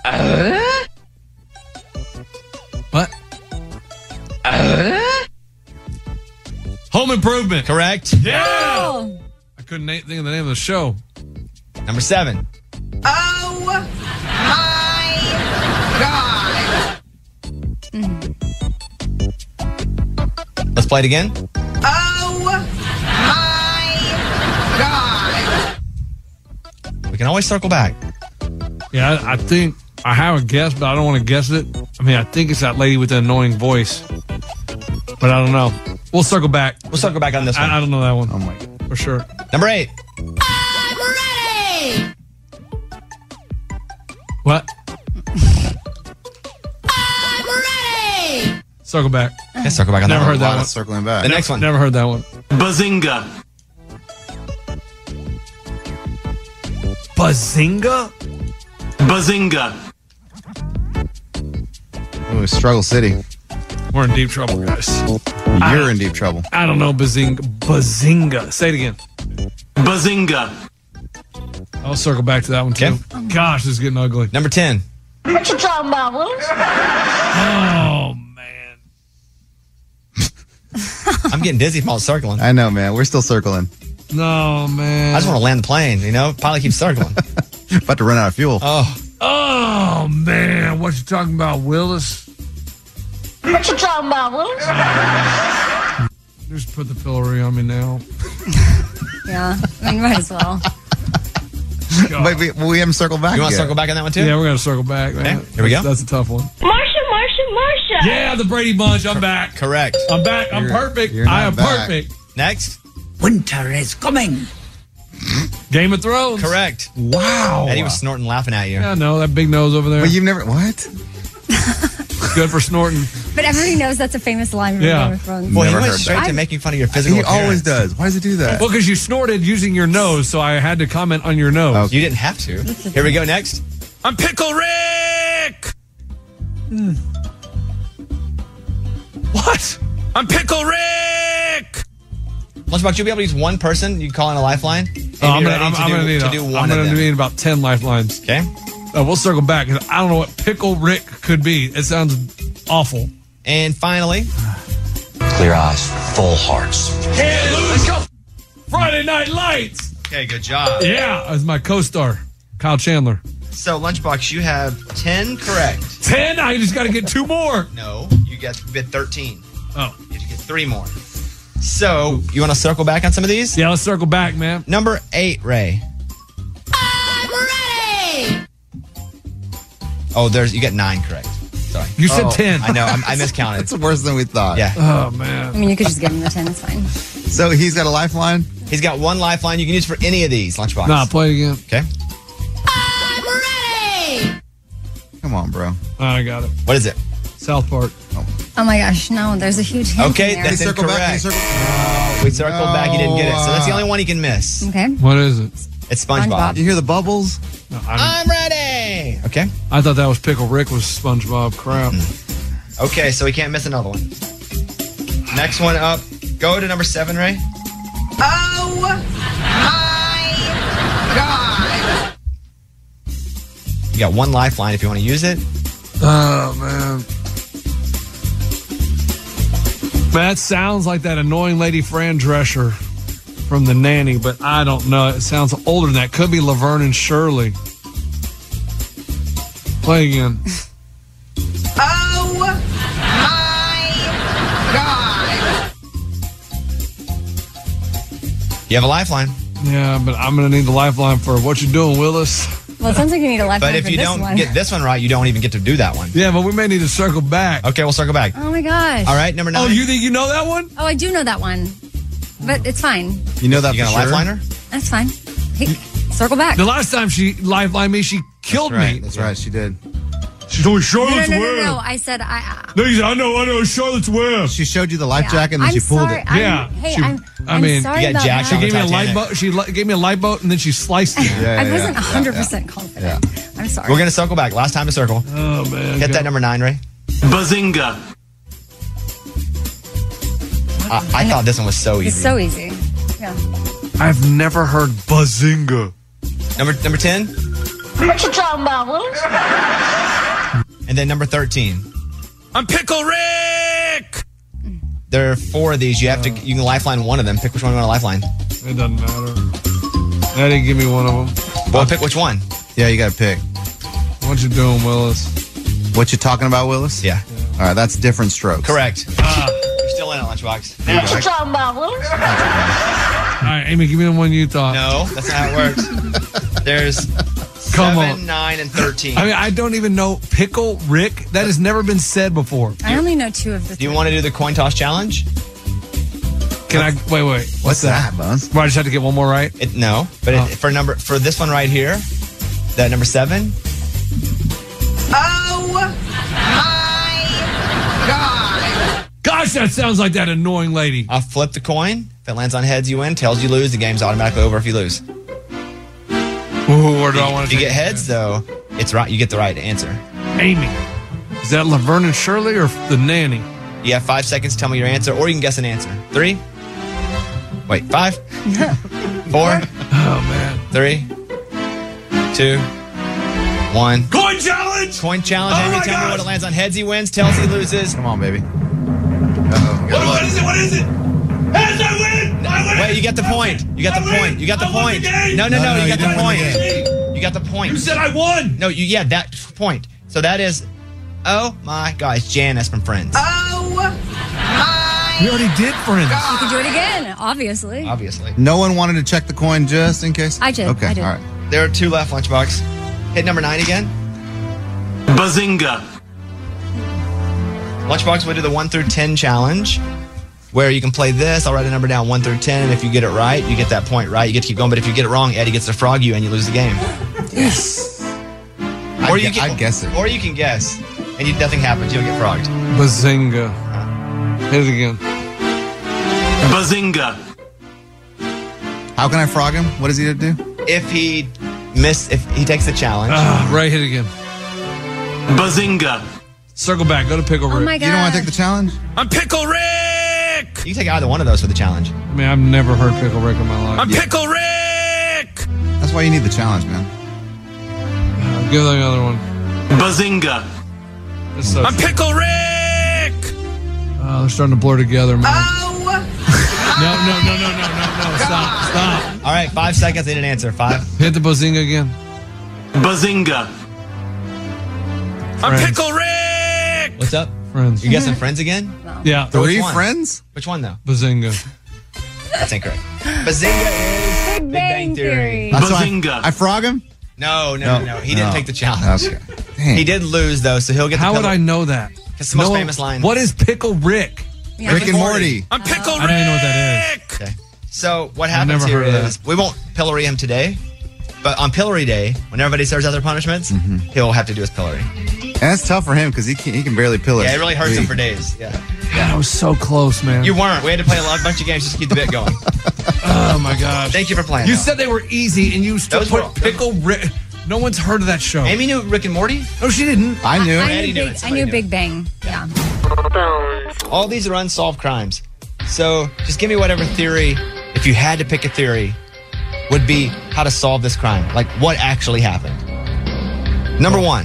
What? Home Improvement. Correct. Yeah! Oh. I couldn't na- think of the name of the show. Number seven. Oh my God. Let's play it again. Oh my God. We can always circle back. Yeah, I, I think I have a guess, but I don't want to guess it. I mean, I think it's that lady with the annoying voice, but I don't know. We'll circle back. We'll circle back on this one. I, I don't know that one. Oh my God. For sure. Number eight. I'm ready. What? I'm ready. Circle back. Yeah, circle back on Never that heard one. that A lot one. of circling back. The next one. Never heard that one. Bazinga. Bazinga? Bazinga. Ooh, Struggle City. We're in deep trouble, guys. You're in deep trouble. I don't know Bazinga. Bazinga. Say it again. Bazinga. I'll circle back to that one, too. Okay. Gosh, this is getting ugly. Number ten. What you talking about, Willis? Oh, man. I'm getting dizzy from all the circling. I I know, man. We're still circling. No, man. just want to land the plane, you know? Pilot keeps circling. About to run out of fuel. Oh, Oh, man. What you talking about, Willis? What you talking about, Willis? Just put the pillory on me now. Yeah, I mean, might as well. Wait, we, we haven't circled back You want yet. to circle back on that one too? Yeah, we're gonna circle back. Man. Okay, here we go. That's, that's a tough one. Marsha, Marsha, Marsha. Yeah, the Brady Bunch. I'm back. Correct. I'm back. I'm You're- perfect. you're not I am back. perfect. Next. Winter is coming. Game of Thrones. Correct. Wow. Eddie was snorting, laughing at you. Yeah, no, that big nose over there. But you've never, what? Good for snorting. But everybody knows that's a famous line from Yeah. Game of Thrones. Well, he Never went heard straight that. to making fun of your physical He appearance. always does. Why does he do that? Well, because you snorted using your nose, so I had to comment on your nose. You didn't have to. Here we go. Next. I'm Pickle Rick. What? I'm Pickle Rick. Lunchbox, you'll be able to use one person. You can call in a lifeline. And Oh, I'm be gonna, ready I'm, to I'm do, gonna need, to a, do one I'm of gonna them. need about ten lifelines. Okay. Uh, we'll circle back. 'Cause I don't know what Pickle Rick could be. It sounds awful. And finally, Clear eyes, full hearts. Hey, let's go. Friday Night Lights. okay, good job. Yeah, as my co-star, Kyle Chandler. So, Lunchbox, you have ten correct. ten? I just got to get two more. No, you get you get thirteen. Oh. You have to get three more. So, you want to circle back on some of these? Yeah, let's circle back, man. Number eight, Ray. I'm ready. Oh, there's you get nine correct. Sorry. You said Oh. ten. I know. I'm, I miscounted. It's worse than we thought. Yeah. Oh, man. I mean, you could just give him the ten. It's fine. So he's got a lifeline? He's got one lifeline you can use for any of these, Lunchbox. Nah, play it again. Okay. I'm ready. Come on, bro. Oh, I got it. What is it? South Park. Oh my gosh, no, there's a huge hint Okay, in there. that's Circle back. incorrect. Circle- No, we circled back. You didn't get it. So that's the only one you can miss. Okay. What is it? It's SpongeBob. SpongeBob. You hear the bubbles? No, I, I'm ready. Okay. I thought that was Pickle Rick was SpongeBob. Crap. Okay, so we can't miss another one. Next one up. Go to number seven, Ray. Oh my God. You got one lifeline if you want to use it. Oh, man. That sounds like that annoying lady Fran Drescher from The Nanny, but I don't know. It sounds older than that. Could be Laverne and Shirley. Play again. Oh my God. You have a lifeline. Yeah, but I'm going to need the lifeline for what you doing, Willis. Well, it sounds like you need a lifeline But if for you this don't one. get this one right, you don't even get to do that one. Yeah, but we may need to circle back. Okay, we'll circle back. Oh my gosh. All right, number nine. Oh, you think you know that one? Oh, I do know that one, but it's fine. You know that You for got a sure? lifeliner? That's fine. Hey, circle back. The last time she lifelined me, she killed Right, me. that's right. She did. She's doing No, no, Charlotte's no, no, Web. no. I said I. No, you said, I know, I know, Charlotte's Web. She showed you the life Yeah. jacket and then I'm she pulled sorry. it. I'm, Yeah, Hey, she- I'm. I I'm mean, sorry you got about jacked She that. on gave me a light Titanic. boat. She li- gave me a light boat, and then she sliced it. Yeah, I yeah, wasn't yeah, one hundred yeah. percent confident. I'm sorry. We're going to circle back. Last time to circle. Oh man, Hit that number nine, Ray. Bazinga. I, I thought this one was so It's easy. so easy. Yeah. I've never heard Bazinga. Number number ten, What you talking about, Willis? and then number thirteen. I'm Pickle Rick. There are four of these. You have to. You can lifeline one of them. Pick which one you want to lifeline. It doesn't matter. That didn't give me one of them. Well, pick which one. Yeah, you got to pick. What you doing, Willis? What you talking about, Willis? Yeah. All right, that's different strokes. Correct. You're still in it, Lunchbox. Now, What you talking about, Willis? All right, Amy, give me the one you thought. no, that's not how it works. There's Come seven, on. nine, and thirteen. I mean, I don't even know Pickle Rick. That has never been said before. I only know two of the. Do you want to do the coin toss challenge? Can I wait? Wait. What's, What's that, Buzz? Well, I just have to get one more right. It, no, but Oh. it, for number for this one right here, that number seven. Oh my God. Gosh, that sounds like that annoying lady. I'll flip the coin. If it lands on heads, you win. Tails, you lose. The game's automatically over if you lose. Ooh, where do I want If to you get heads, though, it's right. You get the right answer. Amy. Is that Laverne and Shirley or the nanny? You have five seconds to tell me your answer, or you can guess an answer. Three. Wait, five. Four. Oh man. Three. Two. One. Coin challenge. Coin challenge. Oh Amy, my tell me gosh. what it lands on. Heads, he wins. Tails, he loses. Come on, baby. What, what is it? What is it? Heads, I win. I win. Wait, you got the point. You got I the win. point. You got the I won point. the game. No, no, No, no. no, You you got the didn't win point. the You got the point. You said I won. No, you yeah, that point. So that is Oh my gosh, Janice from Friends. Oh my. We already did Friends. You can do it again, obviously. Obviously. No one wanted to check the coin just in case? I did. Okay, I did. all right. There are two left, Lunchbox. Hit number nine again. Bazinga. Lunchbox, we do the one through ten challenge, where you can play this. I'll write a number down, one through ten, and if you get it right, you get that point right. You get to keep going, but if you get it wrong, Eddie gets to frog you and you lose the game. Yes. Or I'd you gu- can, I'd guess it. Or you can guess, and you, nothing happens. You'll get frogged. Bazinga. Hit it again. Bazinga. How can I frog him? What does he do? If he miss, if he takes the challenge. Ah, Ray, hit it again. Bazinga. Circle back. Go to Pickle Rick. Oh my You don't want to god. take the challenge? I'm Pickle Rick. You can take either one of those for the challenge. I mean, I've never heard Pickle Rick in my life. I'm Pickle Rick. That's why you need the challenge, man. Uh, give the other one. Bazinga. That's so I'm Pickle Rick. Oh, they're starting to blur together, man. Oh No, no, no, no, no, no, no. Stop, stop. All right, five seconds. They didn't answer. Five. Hit the Bazinga again. Bazinga. I'm Friends. Pickle Rick. What's up? Friends. You guessing Friends again? Yeah. So which Three one? friends? Which one though? Bazinga. That's incorrect. Bazinga is Big Bang Theory. That's why Bazinga. I, I frog him? No, no, no, no. He didn't No. take the challenge. Okay. Dang. He did lose though, so he'll get. How the would I know that? It's the most No- famous line. What is Pickle Rick? Yeah. Rick and Morty. I'm Pickle Rick. I don't even know what that is. Okay. So what I've happens never here heard of is we won't pillory him today, but on pillory day, when everybody serves out their punishments, he'll have to do his pillory. And that's tough for him because he can, he can barely pillar. Yeah, it really hurts him for days. Yeah. God, I was so close, man. You weren't. We had to play a lot, bunch of games just to keep the bit going. Oh my gosh. Thank you for playing. You though. said they were easy, and you still Those put were- Pickle Rick. No one's heard of that show. Amy knew Rick and Morty. No, she didn't. I knew. I Eddie knew, knew big, it. I Somebody knew knew Big Bang. Yeah. All these are unsolved crimes. So just give me whatever theory, if you had to pick a theory, would be how to solve this crime. Like what actually happened. Number one,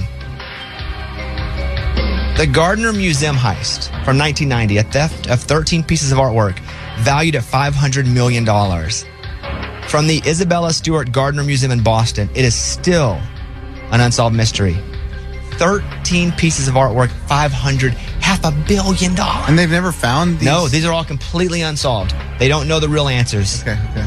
the Gardner Museum heist from nineteen ninety, a theft of thirteen pieces of artwork valued at five hundred million dollars. From the Isabella Stewart Gardner Museum in Boston, it is still an unsolved mystery. thirteen pieces of artwork, five hundred, half a billion dollars. And they've never found these? No, these are all completely unsolved. They don't know the real answers. Okay, okay.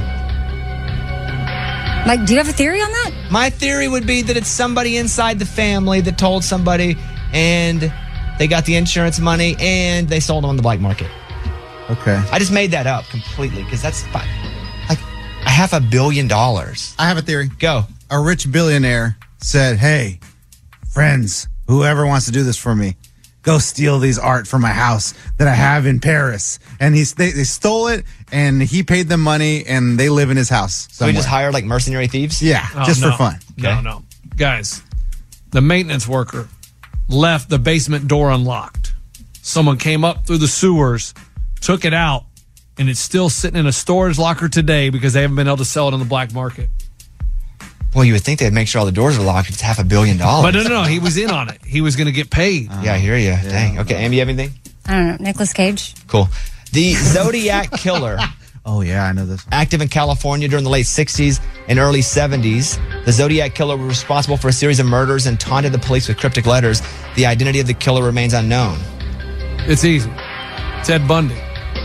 Like, do you have a theory on that? My theory would be that it's somebody inside the family that told somebody and they got the insurance money and they sold them on the black market. Okay. I just made that up completely because that's fi- like a half a billion dollars. I have a theory. Go. A rich billionaire said, hey, friends, whoever wants to do this for me, go steal these art from my house that I have in Paris. And he's, they, they stole it and he paid them money and they live in his house. So we somewhere. just hired like mercenary thieves? Yeah, Oh, just no. for fun. No, Okay. no. Guys, the maintenance worker left the basement door unlocked. Someone came up through the sewers, took it out, and it's still sitting in a storage locker today because they haven't been able to sell it on the black market. Well, you would think they'd make sure all the doors are locked. It's half a billion dollars. But no, no, no. He was in on it. He was going to get paid. Yeah, I hear you. Dang. Okay, Amy, you have anything? I don't know. Nicolas Cage. Cool. The Zodiac Killer. Oh, yeah, I know this. Active in California during the late sixties and early seventies, the Zodiac Killer was responsible for a series of murders and taunted the police with cryptic letters. The identity of the killer remains unknown. It's easy. Ted Bundy.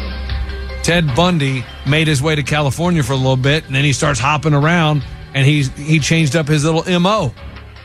Ted Bundy made his way to California for a little bit, and then he starts hopping around, and he's he changed up his little M O.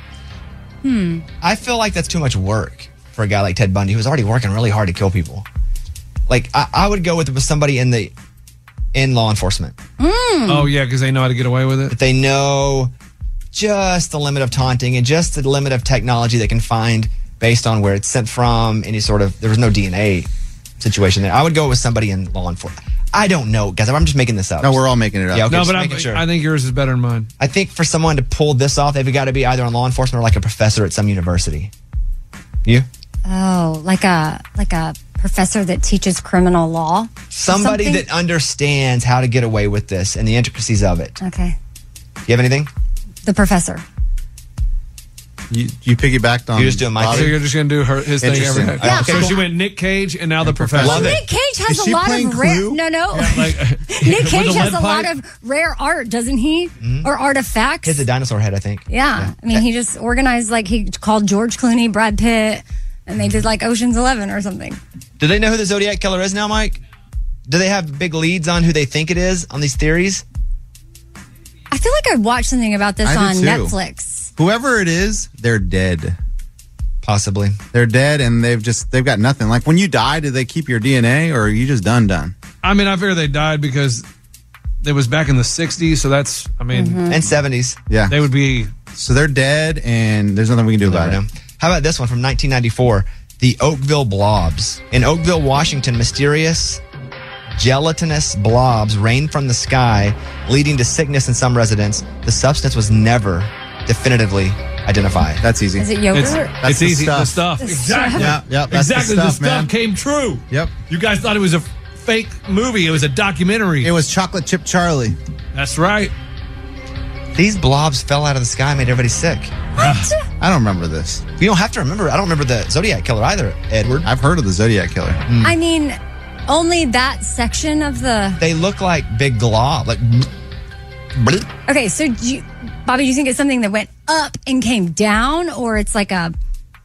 Hmm. I feel like that's too much work for a guy like Ted Bundy, who was already working really hard to kill people. Like, I, I would go with, with somebody in the in law enforcement. Oh, yeah, because they know how to get away with it. That they know just the limit of taunting and just the limit of technology they can find based on where it's sent from, any sort of, there was no D N A situation there. I would go with somebody in law enforcement. I don't know, guys. I'm just making this up. No, we're all making it up. Yeah, okay, no, just but making I, sure. I think yours is better than mine. I think for someone to pull this off, they've got to be either in law enforcement or like a professor at some university. You? Oh, like a like a professor that teaches criminal law. or Somebody something? that understands how to get away with this and the intricacies of it. Okay. You have anything? The professor. You, you piggybacked on. You're just doing my So thing? you're just going to do her his thing every Interesting. day. Yeah, so okay, she went Nick Cage and now the professor. Love Well, it. Nick Cage has Is a she lot playing of rare. Clue? No, no. Like, Nick with Cage the has lead a lot pipe? of rare art, doesn't he? Or artifacts. He has a dinosaur head, I think. yeah. I mean, he just organized, like, he called George Clooney, Brad Pitt, And they did like Ocean's Eleven or something. Do they know who the Zodiac Killer is now, Mike? Do they have big leads on who they think it is on these theories? I feel like I watched something about this I on did too. Netflix. Whoever it is, they're dead. Possibly. They're dead and they've just, they've got nothing. Like when you die, did they keep your D N A or are you just done, done? I mean, I figure they died because it was back in the sixties. So that's, I mean. Mm-hmm. And seventies. Yeah. They would be. So they're dead and there's nothing we can do about it. How about this one from nineteen ninety-four? The Oakville Blobs. In Oakville, Washington, mysterious gelatinous blobs rained from the sky, leading to sickness in some residents. The substance was never definitively identified. That's easy. Is it yogurt? It's, That's it's the easy. stuff. The stuff. The Exactly. Yeah, yeah, that's the exactly. stuff, the stuff man. came true. Yep. You guys thought it was a fake movie. It was a documentary. It was Chocolate Chip Charlie. That's right. These blobs fell out of the sky and made everybody sick. What? I don't remember this. You don't have to remember. I don't remember the Zodiac Killer either, Edward. I've heard of the Zodiac Killer. I mean, only that section of the. They look like big glob. Like. Okay, so do you, Bobby, do you think it's something that went up and came down, or it's like a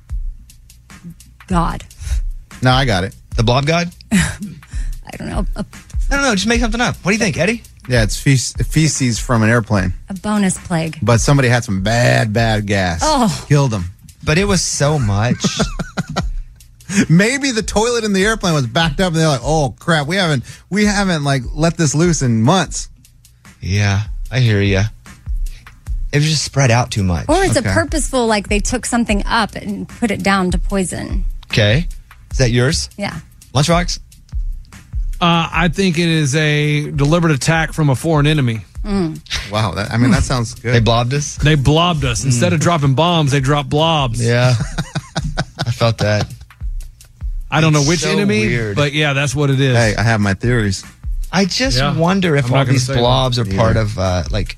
god? No, I got it. The blob god? I don't know. A, I don't know. Just make something up. What do you think, Eddie? Yeah, it's fe- feces from an airplane. a bonus plague. But somebody had some bad, bad gas. Oh. Killed them. But it was so much. Maybe the toilet in the airplane was backed up and they're like, oh crap, we haven't we haven't like let this loose in months. Yeah, I hear you. It was just spread out too much. Or it's Okay. a purposeful, like they took something up and put it down to poison. Okay. Is that yours? Yeah. Lunchbox? Uh, I think it is a deliberate attack from a foreign enemy. Mm. Wow, that, I mean that sounds good. They blobbed us? They blobbed us. Instead of dropping bombs, they dropped blobs. Yeah. I felt that. I don't know It's which so enemy, weird. but yeah, that's what it is. Hey, I have my theories. I just Yeah. wonder if I'm not all gonna these say blobs are one. part Either. of uh, like,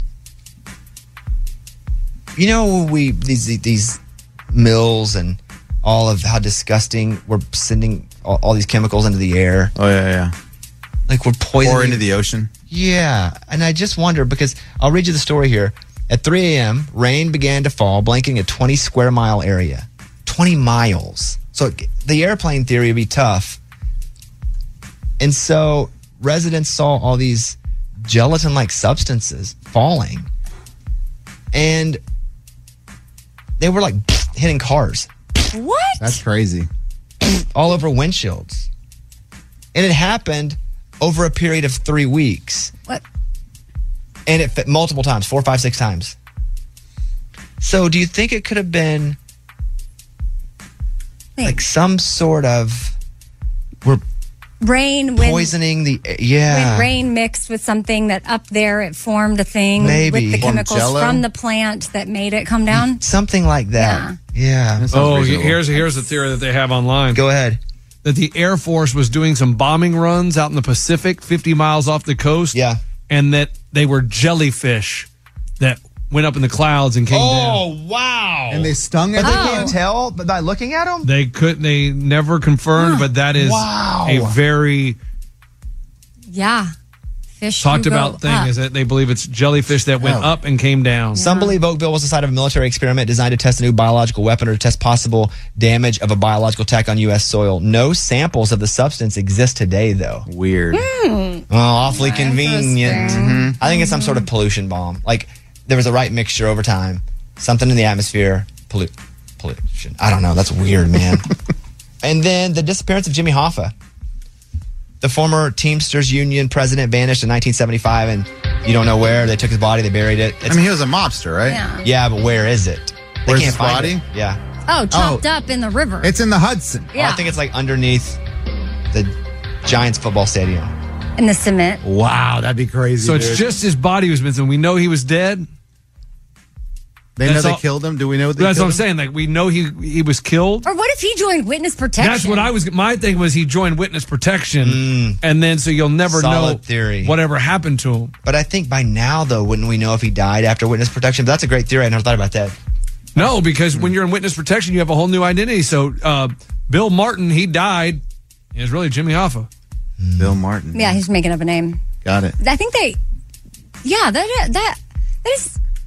you know, we these these mills and all of how disgusting we're sending all, all these chemicals into the air. Oh yeah, yeah. Like we're poisoning Or into the ocean. Yeah, and I just wonder because I'll read you the story here. At three a.m., rain began to fall, blanketing a twenty square mile area. twenty miles. So the airplane theory would be tough. And so residents saw all these gelatin-like substances falling. And they were like hitting cars What? That's crazy. all over windshields. And it happened over a period of three weeks. What? And it fit multiple times, four, five, six times. So do you think it could have been Wait. like some sort of we're Rain when poisoning the yeah when rain mixed with something that up there it formed a thing Maybe. with the Formed chemicals Jell-O? from the plant that made it come down. something like that. Yeah. That sounds Oh, reasonable. here's here's the theory that they have online. Go ahead. That the Air Force was doing some bombing runs out in the Pacific, fifty miles off the coast. Yeah. And that they were jellyfish that went up in the clouds and came down. Oh wow! And they stung but they everyone? can't tell but by looking at them. They couldn't. They never confirmed, but that is Wow. a very Yeah. Fish talked do go about thing. up. Is that they believe it's jellyfish that went Oh. up and came down. Some believe Oakville was the site of a military experiment designed to test a new biological weapon or to test possible damage of a biological attack on U S soil. No samples of the substance exist today, though. Weird. Oh, awfully convenient. Interesting. I think it's some sort of pollution bomb. Like there was a right mixture over time, something in the atmosphere, pollu- pollution. I don't know. That's weird, man. And then the disappearance of Jimmy Hoffa. The former Teamsters Union president vanished in nineteen seventy-five, and you don't know where. They took his body, they buried it. It's, I mean, he was a mobster, right? Yeah. yeah, but where is it? They Where's can't his find body? it. Yeah. Oh, chopped up in the river. It's in the Hudson. yeah. I think it's like underneath the Giants football stadium. in the cement. Wow, that'd be crazy. So it's dude. just his body was missing. We know he was dead. They know That's they all- killed him. Do we know they That's what killed I'm him? saying. Like we know he he was killed. Or what if he joined witness protection? That's what I was. My thing was he joined witness protection, and then so you'll never Solid know theory. whatever happened to him. But I think by now, though, wouldn't we know if he died after witness protection? But that's a great theory. I never thought about that. No, because when you're in witness protection, you have a whole new identity. So uh, Bill Martin, he died. It was really Jimmy Hoffa. Bill Martin. Yeah, he's making up a name. Got it. I think they. Yeah, that that that is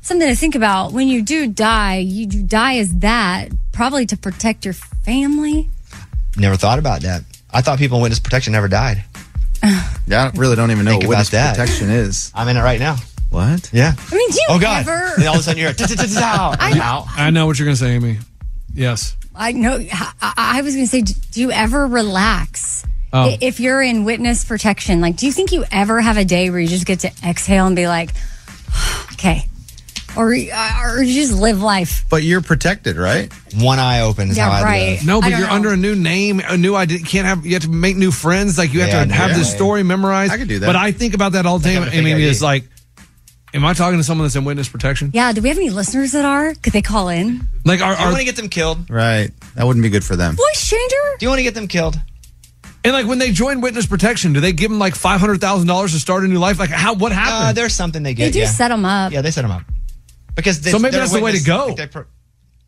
something to think about. When you do die, you do die as that, probably to protect your family. Never thought about that. I thought people in witness protection never died. Yeah, I really don't even know Think what witness about that. protection is. I'm in it right now. What? Yeah. I mean, do you Oh, God. ever... And all of a sudden you're out. I know. out. I know what you're going to say, Amy. Yes. I know. I, I was going to say, do you ever relax? Oh. I- If you're in witness protection, like, do you think you ever have a day where you just get to exhale and be like, okay, or uh, or you just live life? But you're protected, right? One eye open is Yeah, how I right. live. No, I but don't you're know. under a new name, a new idea. You can't have. You have to make new friends. Like you have Yeah, to I have know. this story memorized. I could do that. But I think about that all the time. having a fake And maybe I D. it's like, am I talking to someone that's in witness protection? Yeah. Do we have any listeners that are? Could they call in? Like, are, Do you are want to get them killed? Right. That wouldn't be good for them. Voice changer? Do you want to get them killed? and like when they join witness protection, do they give them like five hundred thousand dollars to start a new life? Like how? What Uh, happened? there's something they get. They do yeah. set them up. Yeah, they set them up. Because they, So maybe they're that's the way to witness- go. like they're pro-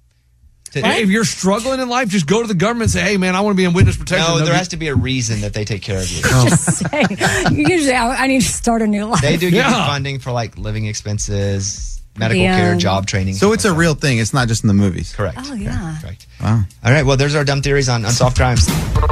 to- Hey, if you're struggling in life, just go to the government and say, "Hey, man, I want to be in witness protection." No, They'll there be- has to be a reason that they take care of you. Just say, you can say, I, I need to start a new life. They do give you Yeah. funding for like living expenses, medical Yeah. care, job training. So stuff it's a like that. real thing. It's not just in the movies. Correct. Oh, yeah. Correct. Wow. All right. Well, there's our dumb theories on unsolved crimes.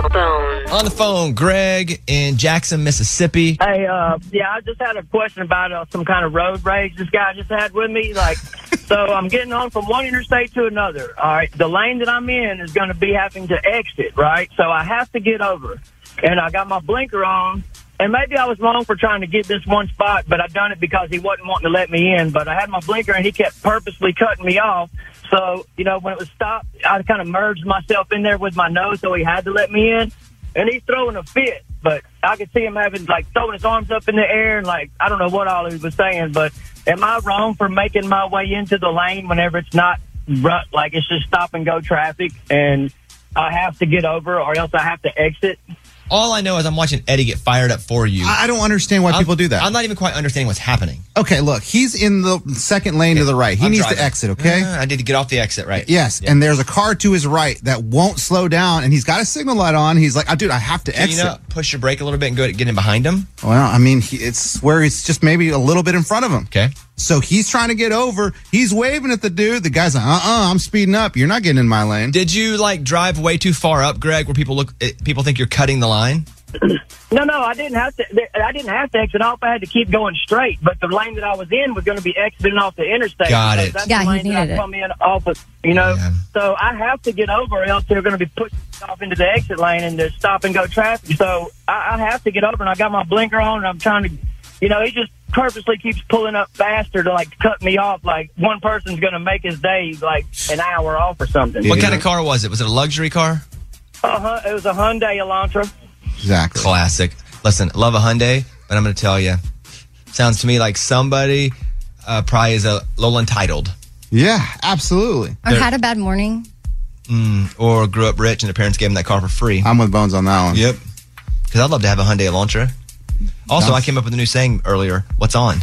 On the phone, Greg in Jackson, Mississippi. Hey, uh, yeah, I just had a question about uh, some kind of road rage this guy just had with me. Like, so I'm getting on from one interstate to another. All right, the lane that I'm in is going to be having to exit, right? So I have to get over, and I got my blinker on. And maybe I was wrong for trying to get this one spot, but I done it because he wasn't wanting to let me in. But I had my blinker, and he kept purposely cutting me off. So, you know, when it was stopped, I kind of merged myself in there with my nose, so he had to let me in. And he's throwing a fit, but I could see him having, like, throwing his arms up in the air, and, like, I don't know what all he was saying, but am I wrong for making my way into the lane whenever it's not, rut, like, it's just stop-and-go traffic, and I have to get over, or else I have to exit? All I know is I'm watching Eddie get fired up for you. I I don't understand why I'm- people do that. I'm not even quite understanding what's happening. Okay, look, he's in the second lane to the right. He I'm needs driving. to exit, okay? Uh, I need to get off the exit, right? Yes, Yeah. and there's a car to his right that won't slow down, and he's got a signal light on. He's like, oh, dude, I have to Can you exit. not push your brake a little bit and go get in behind him? Well, I mean, he, it's where it's just maybe a little bit in front of him. Okay. So he's trying to get over. He's waving at the dude. The guy's like, uh-uh, I'm speeding up. You're not getting in my lane. Did you like drive way too far up, Greg, where people look? eh, People think you're cutting the line. No, no, I didn't have to. I didn't have to exit off. I had to keep going straight. But the lane that I was in was going to be exiting off the interstate. Got So it. That's Yeah, the he lane that I needed it. come in off of. You know, Yeah. so I have to get over, or else they're going to be pushed off into the exit lane and the stop and go traffic. So I, I have to get over, and I got my blinker on, and I'm trying to. You know, he just purposely keeps pulling up faster to like cut me off. Like one person's going to make his day like an hour off or something. What kind of car was it? Was it a luxury car? Uh huh. It was a Hyundai Elantra. Exactly. Classic. Listen, love a Hyundai, but I'm going to tell you, sounds to me like somebody uh, probably is a little entitled. Yeah, absolutely. Or had a bad morning. Mm, or grew up rich and their parents gave them that car for free. I'm with Bones on that one. Yep. Because I'd love to have a Hyundai Elantra. Also, I came up with a new saying earlier. What's on?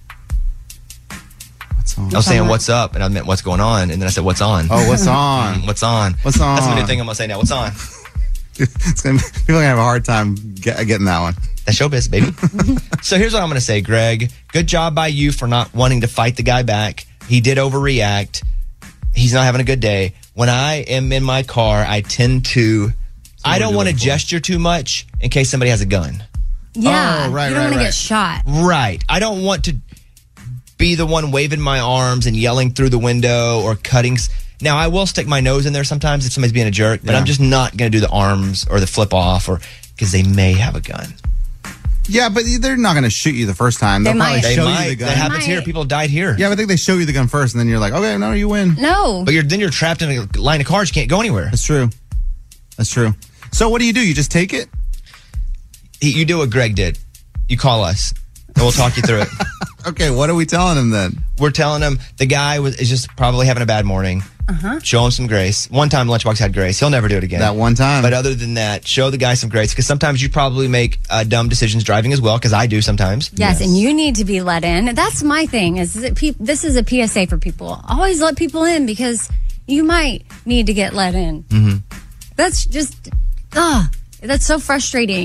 What's on? I was saying what's up, and I meant what's going on, and then I said what's on. Oh, what's on? Mm, what's on? What's on? That's my new thing I'm going to say now. What's on? It's gonna, people are going to have a hard time get, getting that one. That's showbiz, baby. So here's what I'm going to say, Greg. Good job by you for not wanting to fight the guy back. He did overreact. He's not having a good day. When I am in my car, I tend to, I don't want to gesture too much in case somebody has a gun. Yeah. Oh, right, you don't right, want to right. get shot. Right. I don't want to be the one waving my arms and yelling through the window or cutting. s- Now, I will stick my nose in there sometimes if somebody's being a jerk, but Yeah. I'm just not going to do the arms or the flip off or because they may have a gun. Yeah, but they're not going to shoot you the first time. They'll They probably might. They show might. you the gun. That happens Might. here. People have died here. Yeah, but I think they show you the gun first, and then you're like, okay, no, you win. No. But you're then you're trapped in a line of cars. You can't go anywhere. That's true. That's true. So what do you do? You just take it? He, you do what Greg did. You call us, and we'll talk you through it. Okay, what are we telling him then? We're telling him the guy was is just probably having a bad morning. Uh-huh. Show him some grace. One time Lunchbox had grace. He'll never do it again. That one time. But other than that, show the guy some grace because sometimes you probably make uh, dumb decisions driving as well because I do sometimes. Yes, and you need to be let in. That's my thing. Is that pe- this is a P S A for people. Always let people in because you might need to get let in. Mm-hmm. That's just, ugh, that's so frustrating.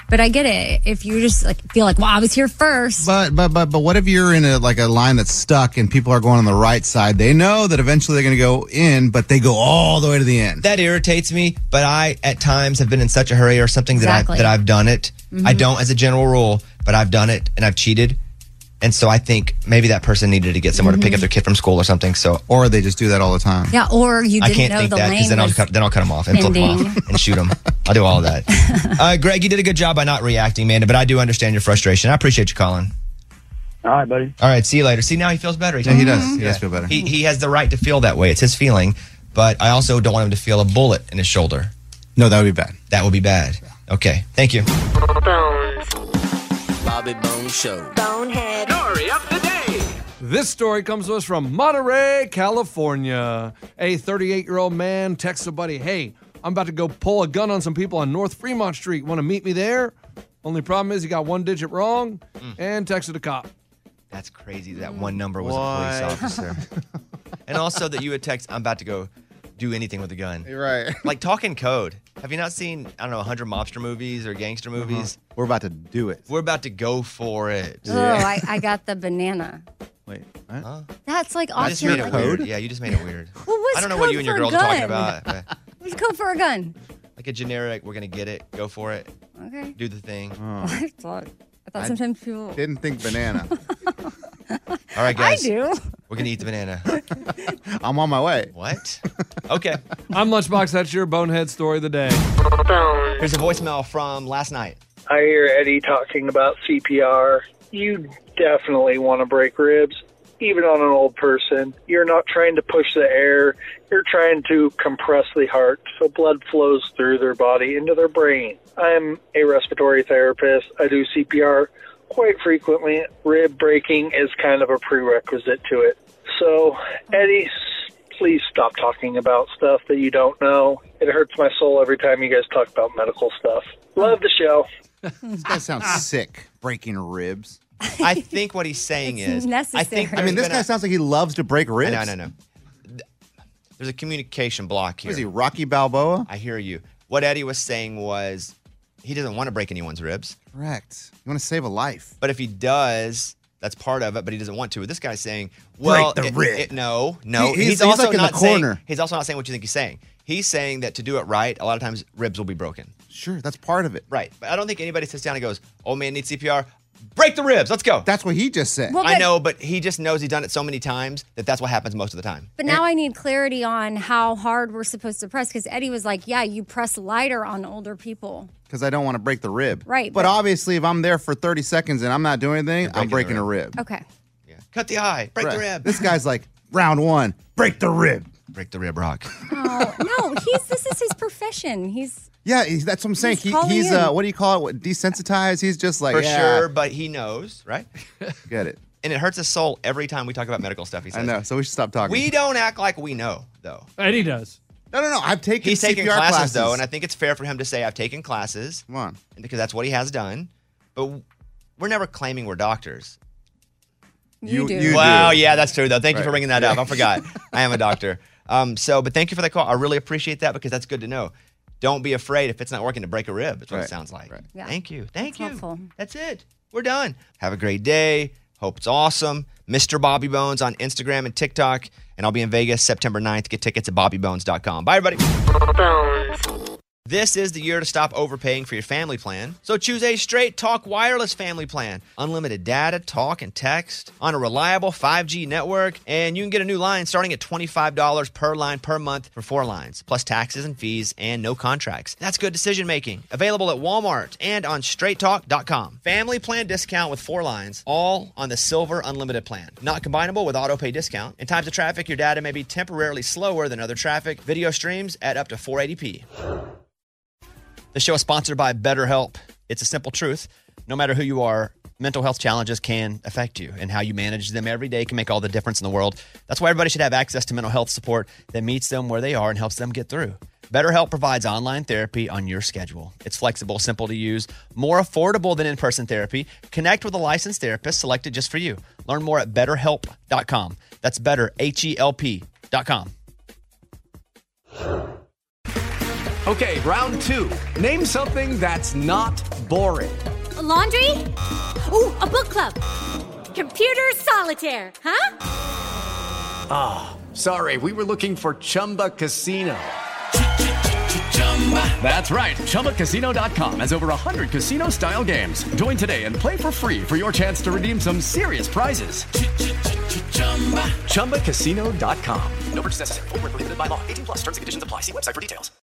But I get it. If you just like feel like, well, I was here first. But but but but what if you're in a like a line that's stuck and people are going on the right side? They know that eventually they're going to go in, but they go all the way to the end. That irritates me, but I at times have been in such a hurry or something Exactly. that I that I've done it. Mhm. I don't as a general rule, but I've done it and I've cheated. And so I think maybe that person needed to get somewhere to pick up their kid from school or something. So, or they just do that all the time. Yeah, or you I didn't can't know think the that lane because then I'll was cut, then I'll cut them off and flip them bending. off and shoot them. I'll do all of that. Uh, Greg, you did a good job by not reacting, man. But I do understand your frustration. I appreciate you calling. All right, buddy. All right, see you later. See, now he feels better. Yeah, he does. He does feel better. He, he has the right to feel that way. It's his feeling. But I also don't want him to feel a bullet in his shoulder. No, that would be bad. That would be bad. Okay, thank you. Bobby Bones Show. Bonehead. Story of the day. This story comes to us from Monterey, California. A thirty-eight-year-old man texts a buddy, hey, I'm about to go pull a gun on some people on North Fremont Street. Want to meet me there? Only problem is he got one digit wrong and texted a cop. That's crazy. That one number was What? a police officer. And also that you would text, I'm about to go do anything with a gun. You're right. Like talk in code. Have you not seen, I don't know, one hundred mobster movies or gangster movies? Uh-huh. We're about to do it. We're about to go for it. Oh, I, I got the banana. Wait, what? Huh? That's like You just awesome. made it weird. Yeah, you just made it weird. Well, what's I don't know what code you and your for a girls are talking gun? about. but What's code for a gun? Like a generic, we're going to get it, go for it, Okay. do the thing. Oh. I thought, I thought I sometimes people. Didn't think banana. All right, guys. I do. We're going to eat the banana. I'm on my way. What? Okay. I'm Lunchbox. That's your bonehead story of the day. Here's a voicemail from last night. I hear Eddie talking about C P R. You definitely want to break ribs, even on an old person. You're not trying to push the air. You're trying to compress the heart so blood flows through their body into their brain. I'm a respiratory therapist. I do C P R quite frequently. Rib breaking is kind of a prerequisite to it. So, Eddie, s- please stop talking about stuff that you don't know. It hurts my soul every time you guys talk about medical stuff. Love the show. This guy sounds sick, breaking ribs. I think what he's saying It's is, I necessary. think I mean, this guy sounds like he loves to break ribs. No, no, no. There's a communication block here. Is he Rocky Balboa? I hear you. What Eddie was saying was he doesn't want to break anyone's ribs. Correct. You want to save a life. But if he does, that's part of it, but he doesn't want to. This guy's saying, well, Break the it- rib. it- no, no. He- he's- he's also like in the not saying- corner. he's also not saying what you think he's saying. He's saying that to do it right, a lot of times ribs will be broken. Sure, that's part of it. Right. But I don't think anybody sits down and goes, oh man, needs C P R. Break the ribs. Let's go. That's what he just said. Well, I but- know, but he just knows he's done it so many times that that's what happens most of the time. But now I need clarity on how hard we're supposed to press because Eddie was like, yeah, you press lighter on older people. Because I don't want to break the rib. Right, But, but- obviously, if I'm there for thirty seconds and I'm not doing anything, I'm breaking a rib. Okay. Cut the eye. Break the Right. rib. This guy's like, round one, break the rib. Break the rib, Rock. Oh, no, he's this is his profession. He's Yeah, he's, that's what I'm saying. He's He, calling he's, in. uh, what do you call it? What, desensitized? He's just like, For yeah, sure, but he knows, right? Get it. And it hurts his soul every time we talk about medical stuff, he says. I know, so we should stop talking. We don't act like we know, though. Eddie does. No, no, no. I've taken He's taking C P R classes, classes, though, and I think it's fair for him to say, I've taken classes. Come on. Because that's what he has done. But we're never claiming we're doctors. You, do. you Wow, do. yeah, that's true, though. Thank you for Right. bringing that up. I forgot. I am a doctor. Um, so, but thank you for that call. I really appreciate that because that's good to know. Don't be afraid if it's not working to break a rib. That's what Right. it sounds like. Yeah. Thank you. Thank That's you. helpful. That's it. We're done. Have a great day. Hope it's awesome. Mister Bobby Bones on Instagram and TikTok. And I'll be in Vegas September ninth. Get tickets at bobby bones dot com. Bye, everybody. This is the year to stop overpaying for your family plan. So choose a Straight Talk Wireless family plan. Unlimited data, talk, and text on a reliable five G network. And you can get a new line starting at twenty-five dollars per line per month for four lines, plus taxes and fees and no contracts. That's good decision making. Available at Walmart and on straight talk dot com. Family plan discount with four lines, all on the Silver Unlimited plan. Not combinable with auto pay discount. In times of traffic, your data may be temporarily slower than other traffic. Video streams at up to four eighty p. The show is sponsored by BetterHelp. It's a simple truth. No matter who you are, mental health challenges can affect you, and how you manage them every day can make all the difference in the world. That's why everybody should have access to mental health support that meets them where they are and helps them get through. BetterHelp provides online therapy on your schedule. It's flexible, simple to use, more affordable than in-person therapy. Connect with a licensed therapist selected just for you. Learn more at better help dot com. That's better, H E L P dot com. Okay, round two. Name something that's not boring. A laundry? Ooh, a book club. Computer solitaire, huh? Ah, oh, sorry. We were looking for Chumba Casino. That's right. Chumba Casino dot com has over one hundred casino-style games. Join today and play for free for your chance to redeem some serious prizes. Chumba Casino dot com. No purchase necessary. Void where prohibited by law. eighteen plus terms and conditions apply. See website for details.